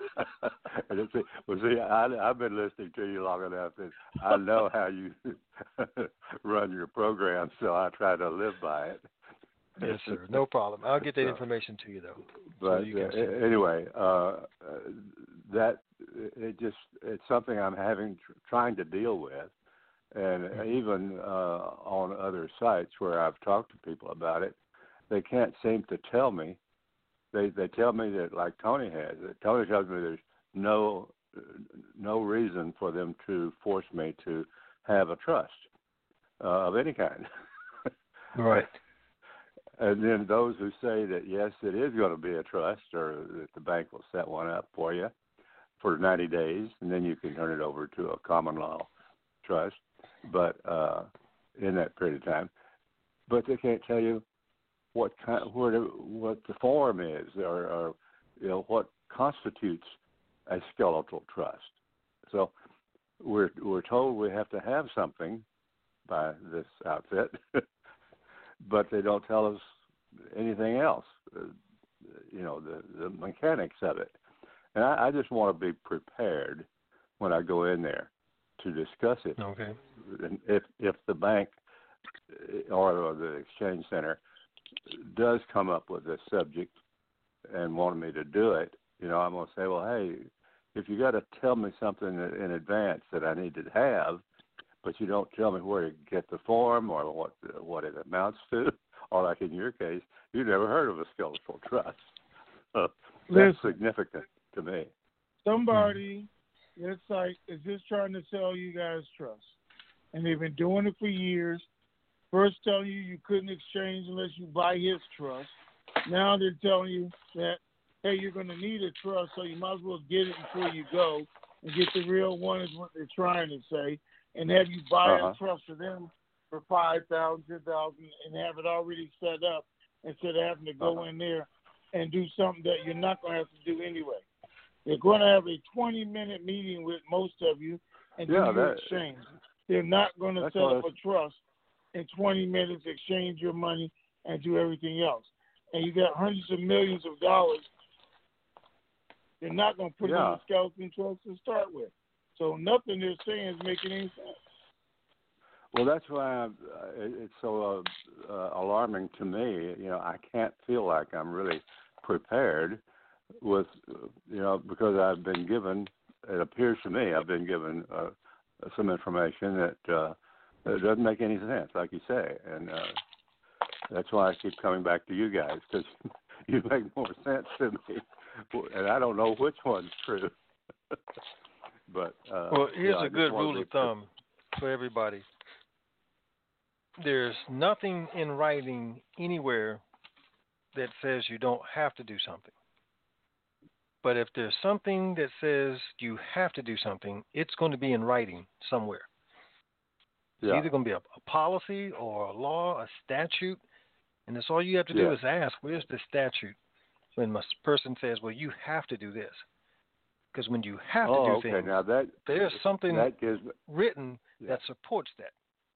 S21: Well, see, I, I've been listening to you long enough, and I know how you run your program, so I try to live by it.
S6: Yes, sir. No problem. I'll get that information to you, though.
S21: But
S6: so you can
S21: uh, anyway, uh, that it just it's something I'm having trying to deal with, and mm-hmm. even uh, on other sites where I've talked to people about it, they can't seem to tell me. They they tell me that, like Tony has, that Tony tells me there's no no reason for them to force me to have a trust uh, of any kind.
S6: Right.
S21: And then those who say that, yes, it is going to be a trust, or that the bank will set one up for you for ninety days, and then you can turn it over to a common law trust, but uh, in that period of time. But they can't tell you what kind, where the, what the form is, or, or you know what constitutes a skeletal trust. So we're we're told we have to have something by this outfit, but they don't tell us anything else. Uh, you know, the the mechanics of it. And I, I just want to be prepared when I go in there to discuss it.
S6: Okay.
S21: And if if the bank or the exchange center does come up with this subject and wanted me to do it, you know, I'm going to say, well, hey, if you got to tell me something in advance that I need to have, but you don't tell me where to get the form or what what it amounts to, or like in your case, you never heard of a skeletal trust. Uh, that's
S2: Listen,
S21: significant to me.
S2: Somebody, their site is just trying to sell you guys trust, and they've been doing it for years. First telling you you couldn't exchange unless you buy his trust. Now they're telling you that, hey, you're going to need a trust, so you might as well get it before you go and get the real one is what they're trying to say, and have you buy uh-huh. a trust for them for five thousand dollars, ten thousand dollars, and have it already set up instead of having to go uh-huh. in there and do something that you're not going to have to do anyway. They're going to have a twenty-minute meeting with most of you and
S21: yeah,
S2: do your
S21: that,
S2: exchange. They're not going to set up
S21: I...
S2: a trust in twenty minutes, exchange your money, and do everything else. And you got hundreds of millions of dollars. They're not going to put
S21: yeah.
S2: it in a skeleton trust to start with. So nothing they're saying is making any sense.
S21: Well, that's why I'm, uh, it's so uh, uh, alarming to me. You know, I can't feel like I'm really prepared with, uh, you know, because I've been given, it appears to me, I've been given uh, some information that uh, it doesn't make any sense, like you say. And uh, that's why I keep coming back to you guys, because you make more sense to me. And I don't know which one's true. but uh,
S6: Well, here's
S21: you know,
S6: a good rule of thumb for everybody. There's nothing in writing anywhere that says you don't have to do something. But if there's something that says you have to do something, it's going to be in writing somewhere. It's
S21: yeah.
S6: either going to be a, a policy or a law, a statute, and that's all you have to do
S21: yeah.
S6: is ask, where's the statute? When a person says, well, you have to do this. Because when you have
S21: oh,
S6: to do
S21: okay.
S6: things,
S21: now that,
S6: there's something
S21: that gives,
S6: written
S21: yeah.
S6: that supports that.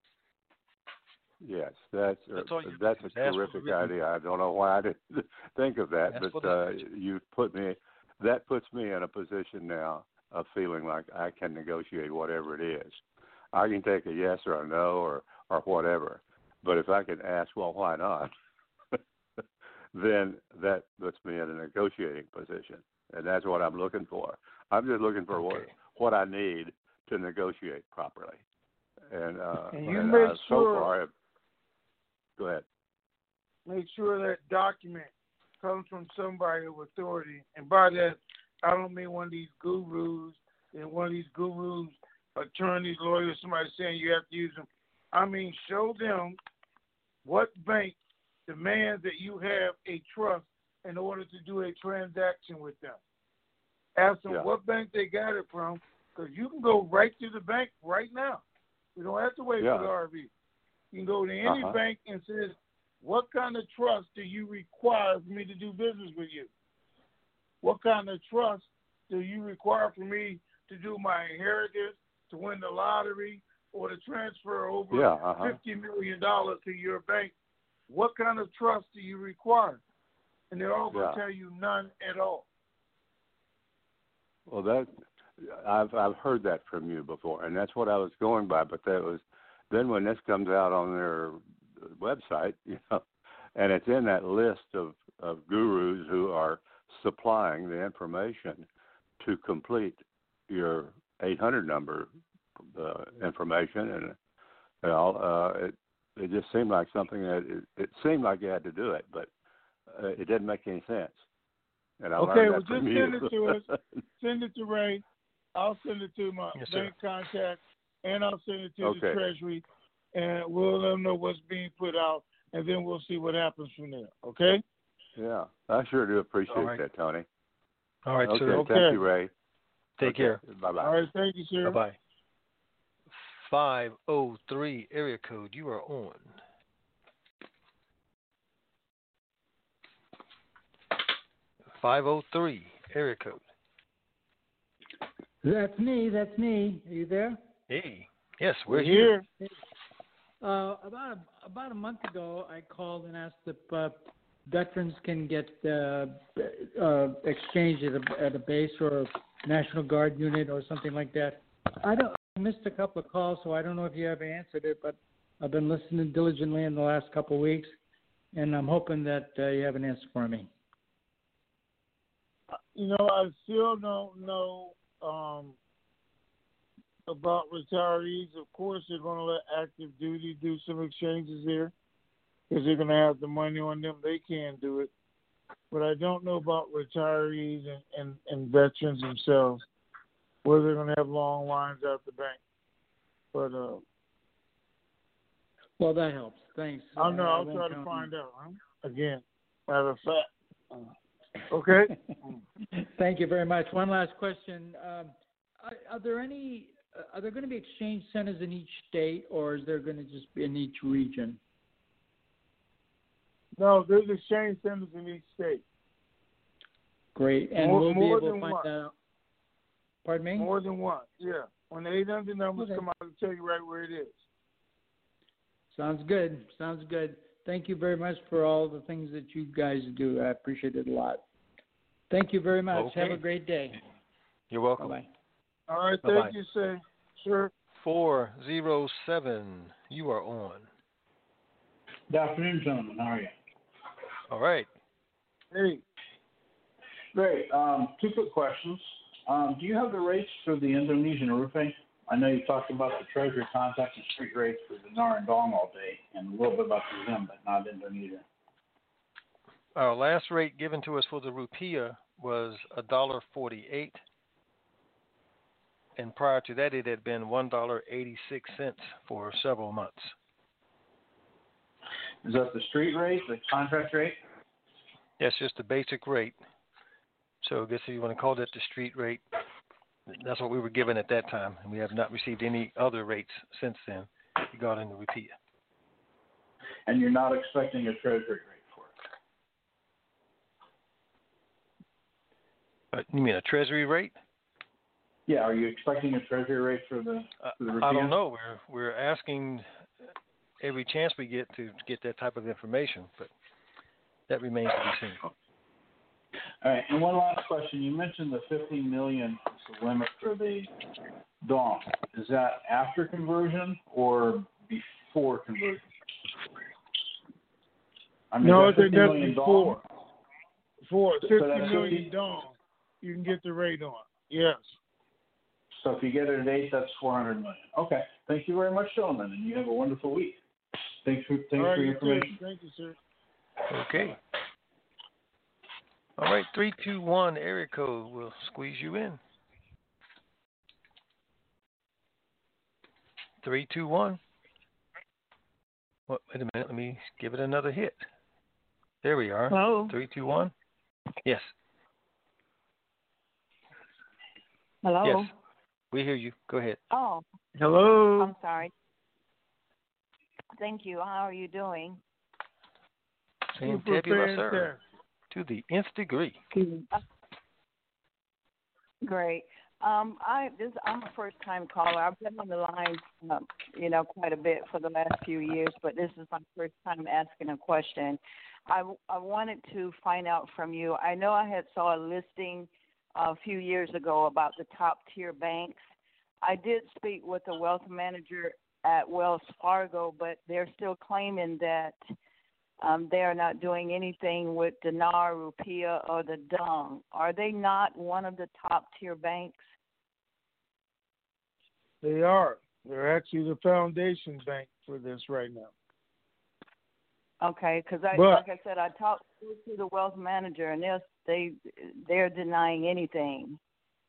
S21: Yes, that's
S6: that's,
S21: uh, that's a terrific idea. I don't know why I didn't think of that,
S6: that's
S21: but uh, you put me that puts me in a position now of feeling like I can negotiate whatever it is. I can take a yes or a no or or whatever, but if I can ask, well, why not? Then that puts me in a negotiating position, and that's what I'm looking for. I'm just looking for
S6: okay.
S21: what what I need to negotiate properly. And, uh,
S2: and you
S21: and
S2: make
S21: uh, so
S2: sure.
S21: far, I've, go ahead.
S2: Make sure that document comes from somebody of authority, and by that, I don't mean one of these gurus and one of these gurus, attorneys, lawyers, somebody saying you have to use them. I mean, show them what bank demands that you have a trust in order to do a transaction with them. Ask them
S21: yeah.
S2: what bank they got it from, because you can go right to the bank right now. You don't have to wait
S21: yeah.
S2: for the R V. You can go to any
S21: uh-huh.
S2: bank and say, what kind of trust do you require for me to do business with you? What kind of trust do you require for me to do my inheritance, to win the lottery or to transfer over
S21: Yeah, uh-huh.
S2: fifty million dollars to your bank, what kind of trust do you require? And they're all going to
S21: Yeah.
S2: tell you none at all.
S21: Well, that I've I've heard that from you before, and that's what I was going by. But that was then when this comes out on their website, you know, and it's in that list of, of gurus who are supplying the information to complete your eight hundred number uh, information, and well, uh, it it just seemed like something that it, it seemed like you had to do it, but uh, it didn't make any sense. And I
S2: Okay,
S21: learned
S2: well,
S21: that
S2: just
S21: from
S2: send
S21: you.
S2: it to us. Send it to Ray. I'll send it to my
S21: Yes, sir.
S2: bank contact, and I'll send it to
S21: Okay.
S2: the Treasury, and we'll let them know what's being put out, and then we'll see what happens from there. Okay?
S21: Yeah, I sure do appreciate
S6: All right.
S21: that, Tony.
S6: All right,
S21: okay,
S6: sir.
S21: Thank
S2: Okay.
S21: you, Ray.
S6: Take
S21: Okay,
S6: care.
S21: Bye-bye.
S2: All right, thank you, sir.
S6: Bye-bye. five oh three area code, you are on. five oh three area code.
S4: That's me. That's me. Are you there?
S6: Hey. Yes, we're,
S2: We're
S6: here.
S2: here.
S4: Uh, about a, about a month ago, I called and asked if uh, veterans can get uh, uh, exchanged at a, at a base or a National Guard unit or something like that. I don't. I missed a couple of calls, so I don't know if you ever answered it, but I've been listening diligently in the last couple of weeks, and I'm hoping that uh, you have an answer for me.
S2: You know, I still don't know um, about retirees. Of course, they're going to let active duty do some exchanges there because they're going to have the money on them. They can do it. But I don't know about retirees and, and, and veterans themselves, whether they're going to have long lines at the bank. But, uh,
S4: Well, that helps. Thanks.
S2: I know.
S4: Uh, I
S2: I'll
S4: won't
S2: try to
S4: count
S2: find
S4: on-
S2: out. Huh? Again, matter of fact. Uh, okay.
S4: Thank you very much. One last question: um, are, are there any? Are there going to be exchange centers in each state, or is there going to just be in each region?
S2: No, there's exchange centers in each state.
S4: Great, and
S2: more,
S4: we'll be
S2: more
S4: able to
S2: than
S4: find
S2: one.
S4: that out. Pardon me?
S2: More than one. Yeah. When the eight hundred numbers
S4: Okay.
S2: come out, I'll tell you right where it is.
S4: Sounds good. Sounds good. Thank you very much for all the things that you guys do. I appreciate it a lot. Thank you very much.
S6: Okay.
S4: Have a great day.
S6: You're welcome.
S4: Bye-bye.
S2: All right.
S6: Bye-bye.
S2: Thank you, sir. Sure.
S6: four oh seven, you are on.
S22: Good afternoon, gentlemen. How are you?
S6: All right.
S2: Hey.
S22: Great. Um, two quick questions. Um, do you have the rates for the Indonesian roofing? I know you talked about the Treasury contact and street rates for the Nar and Dong all day, and a little bit about the Zim, but not Indonesia.
S6: Our last rate given to us for the rupiah was one dollar forty-eight, and prior to that it had been one dollar eighty-six for several months.
S22: Is that the street rate, the contract rate?
S6: That's just the basic rate. So I guess if you want to call that the street rate, that's what we were given at that time, and we have not received any other rates since then regarding the rupiah.
S22: And you're not expecting a Treasury rate for it?
S6: Uh, you mean a Treasury rate?
S22: Yeah, are you expecting a Treasury rate for the, for the rupiah?
S6: I don't know. We're we're asking every chance we get to get that type of information, but that remains to be seen.
S22: All right, and one last question. You mentioned the fifteen million is the limit for the Dong. Is that after conversion or before conversion? I mean,
S2: no,
S22: is that
S2: it's
S22: fifty million
S2: before.
S22: Dong?
S2: For
S22: So
S2: fifty
S22: that's
S2: million
S22: fifty?
S2: dong, you can get the rate on. Yes.
S22: So if you get it at eight, that's four hundred million. Okay. Thank you very much, gentlemen, and you have a wonderful week. Thanks for thanks
S2: All right,
S22: for your
S2: you too.
S22: information.
S2: Thank you, sir.
S6: Okay. All right, three two one area code. We'll squeeze you in. three two one. What, wait a minute. Let me give it another hit. There we are.
S23: Hello.
S6: three two one. Yes.
S23: Hello.
S6: Yes. We hear you. Go ahead.
S23: Oh.
S2: Hello.
S23: I'm sorry. Thank you. How are you doing?
S6: Fantabulous, sir. To the nth degree.
S23: Uh, Great. Um, I this I'm a first time caller. I've been on the line, um, you know, quite a bit for the last few years, but this is my first time asking a question. I, I wanted to find out from you. I know I had saw a listing a few years ago about the top tier banks. I did speak with a wealth manager at Wells Fargo, but they're still claiming that um, they are not doing anything with dinar, rupiah, or the dong. Are they not one of the top tier banks?
S2: They are. They're actually the foundation bank for this right now.
S23: Okay, because I,
S2: But-
S23: like I said, I talked to the wealth manager, and they're they they're denying anything.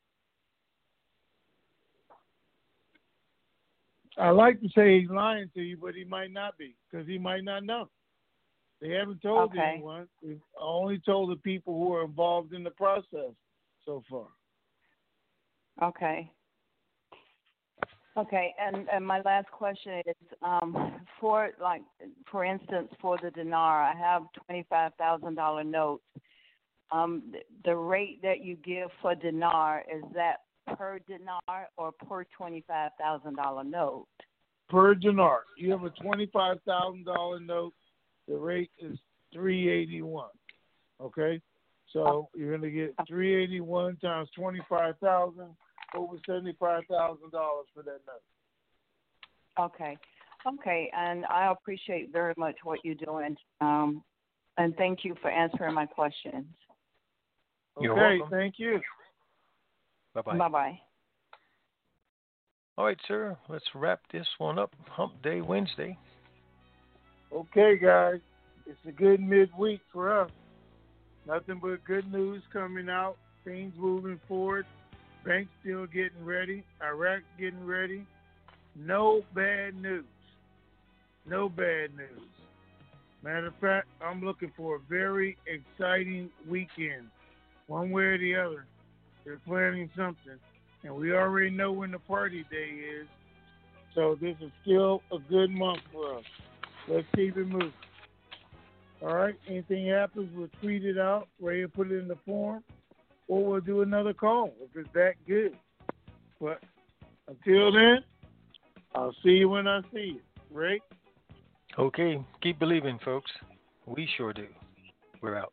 S2: I like to say he's lying to you, but he might not be, because he might not know. They haven't told
S23: Okay.
S2: anyone. They've only told the people who are involved in the process so far.
S23: Okay. Okay, and, and my last question is, um, for like, for instance, for the dinar, I have twenty-five thousand dollar notes. Um, the, the rate that you give for dinar, is that per dinar or per twenty-five thousand dollar note?
S2: Per dinar. You have a twenty-five thousand dollars note. The rate is three eighty-one. Okay? So you're going to get three eighty-one times twenty-five thousand dollars, over seventy-five thousand dollars for that note.
S23: Okay. Okay, and I appreciate very much what you're doing. Um, and thank you for answering my questions.
S6: You're
S2: okay,
S6: welcome.
S2: thank you.
S6: Bye-bye.
S23: Bye-bye.
S6: All right, sir. Let's wrap this one up. Hump Day Wednesday.
S2: Okay, guys. It's a good midweek for us. Nothing but good news coming out. Things moving forward. Banks still getting ready. Iraq getting ready. No bad news. No bad news. Matter of fact, I'm looking for a very exciting weekend. One way or the other, they're planning something. And we already know when the party day is. So this is still a good month for us. Let's keep it moving. All right? Anything happens, we'll tweet it out. Ray will put it in the form. Or we'll do another call if it's that good. But until then, I'll see you when I see you. Ray?
S6: Okay. Keep believing, folks. We sure do. We're out.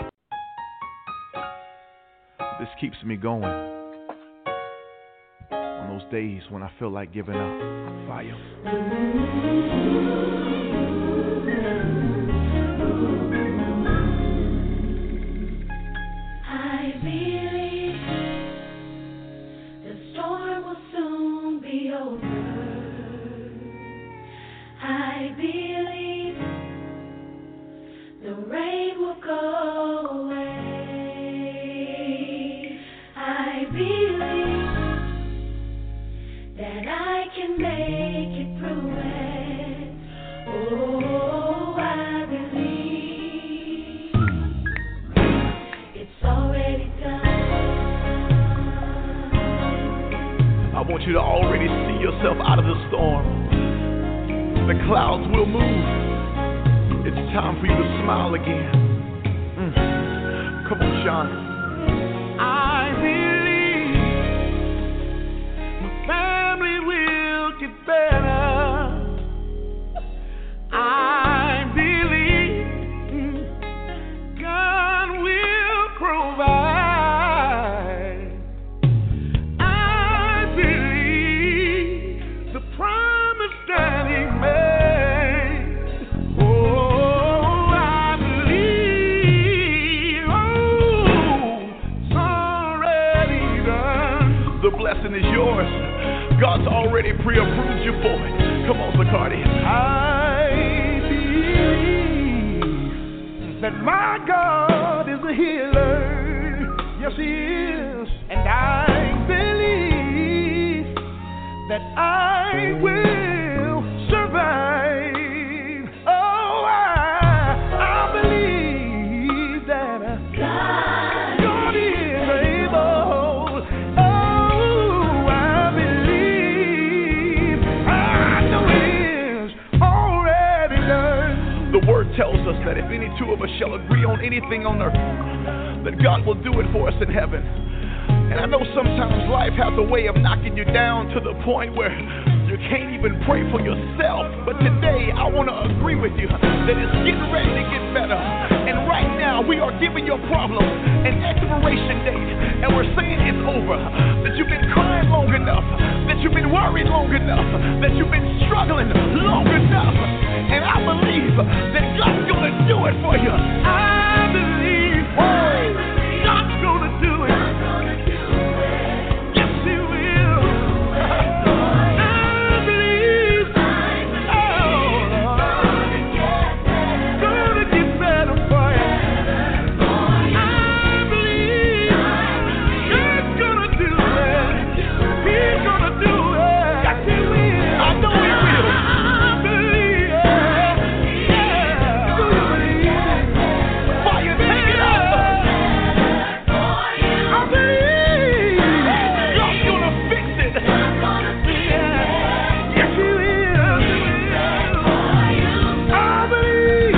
S1: This keeps me going on those days when I feel like giving up. Fire.
S5: I believe the storm will soon be over. I believe the rain will go away. I believe that I can make it through it. Oh, I believe it's already done.
S1: I want you to already see yourself out of the storm. The clouds will move. It's time for you to smile again. Mm. Come on, Sean. I believe my family will get better. I believe God will provide. I believe the promise that He made. Oh, I believe. Oh, it's already done. The blessing is yours. God's already pre-approved you for it. Come on, Zacardi. I believe that my God is a healer. Yes, He is. And I believe that I will survive. Oh, I, I believe that God, God is able. Oh, I believe. I know it is already done. The word tells us that if any two of us shall agree on anything on earth, that God will do it for us in heaven. And I know sometimes life has a way of knocking you down to the point where you can't even pray for yourself. But today, I want to agree with you that it's getting ready to get better. And right now, we are giving your problem an expiration date. And we're saying it's over. That you've been crying long enough. That you've been worried long enough. That you've been struggling long enough. And I believe that God's going to do it for you. I believe God's going to do it. Yes, He will. I believe. Oh, gonna get better for you. I believe God's gonna do it. He's gonna do it. Yes, He will. I know He will. I believe. Yeah. Do you believe it? Before you take it up. I believe God's gonna fix it. Yeah. Yes, He will. I believe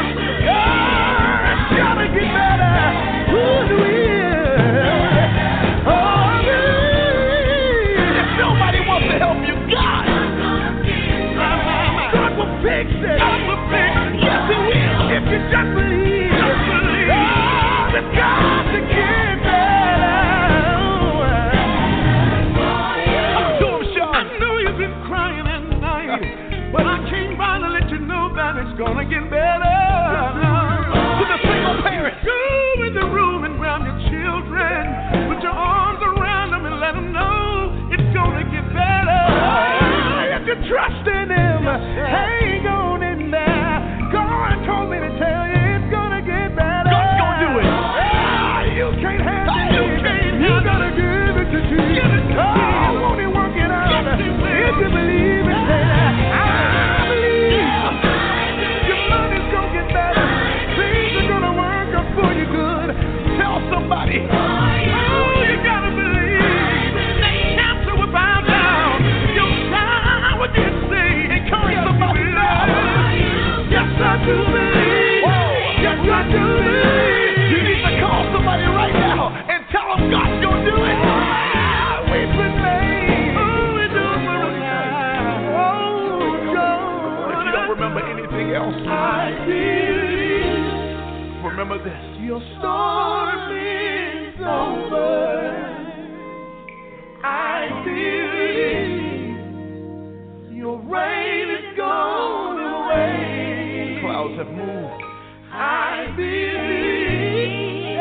S1: God's gonna get better. Ooh, He will. Oh, I believe. If nobody wants to help you, God. God will fix it. God will fix it. Yes, He will. If you just believe. Just believe. Oh, that God can get better. Talk to him, Sean. I know you've been crying at night, but I came by to let you know that it's gonna get better. To the single parents, go in the room and grab your children, put your arms around them and let them know it's gonna get better. If you trust in Him, hang on in there. God told me to tell you it's gonna get better. God's gonna do it. Ah, you can't handle it. You can't. You gotta give it to Jesus. Oh, won't He work it out? Yes, He will. If you believe it, say that. I believe. Your money's gonna get better. Things are gonna work out for you good. Tell somebody. Oh, you gotta believe. That cancer will bow down. Your child will get saved. Encourage somebody now. Yes, I do believe. Yes, I do believe. You need to call somebody right now and tell them God's gonna do it. Ah, we've been made. Oh, we do it for a while. Oh, God. If you don't remember anything else, I believe. Remember this. Your storm is over. I believe. Your rain is gone away. Clouds have moved. I believe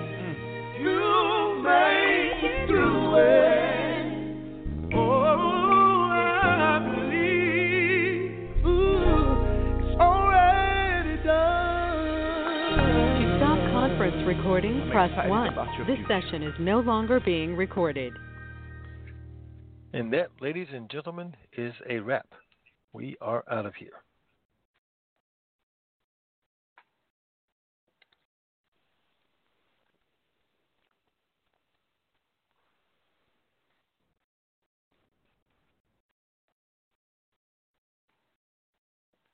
S1: you make it through it. Oh, I believe. Ooh, it's already done.
S3: To stop conference recording, press one. This session is no longer being recorded.
S6: And that, ladies and gentlemen, is a wrap. We are out of here.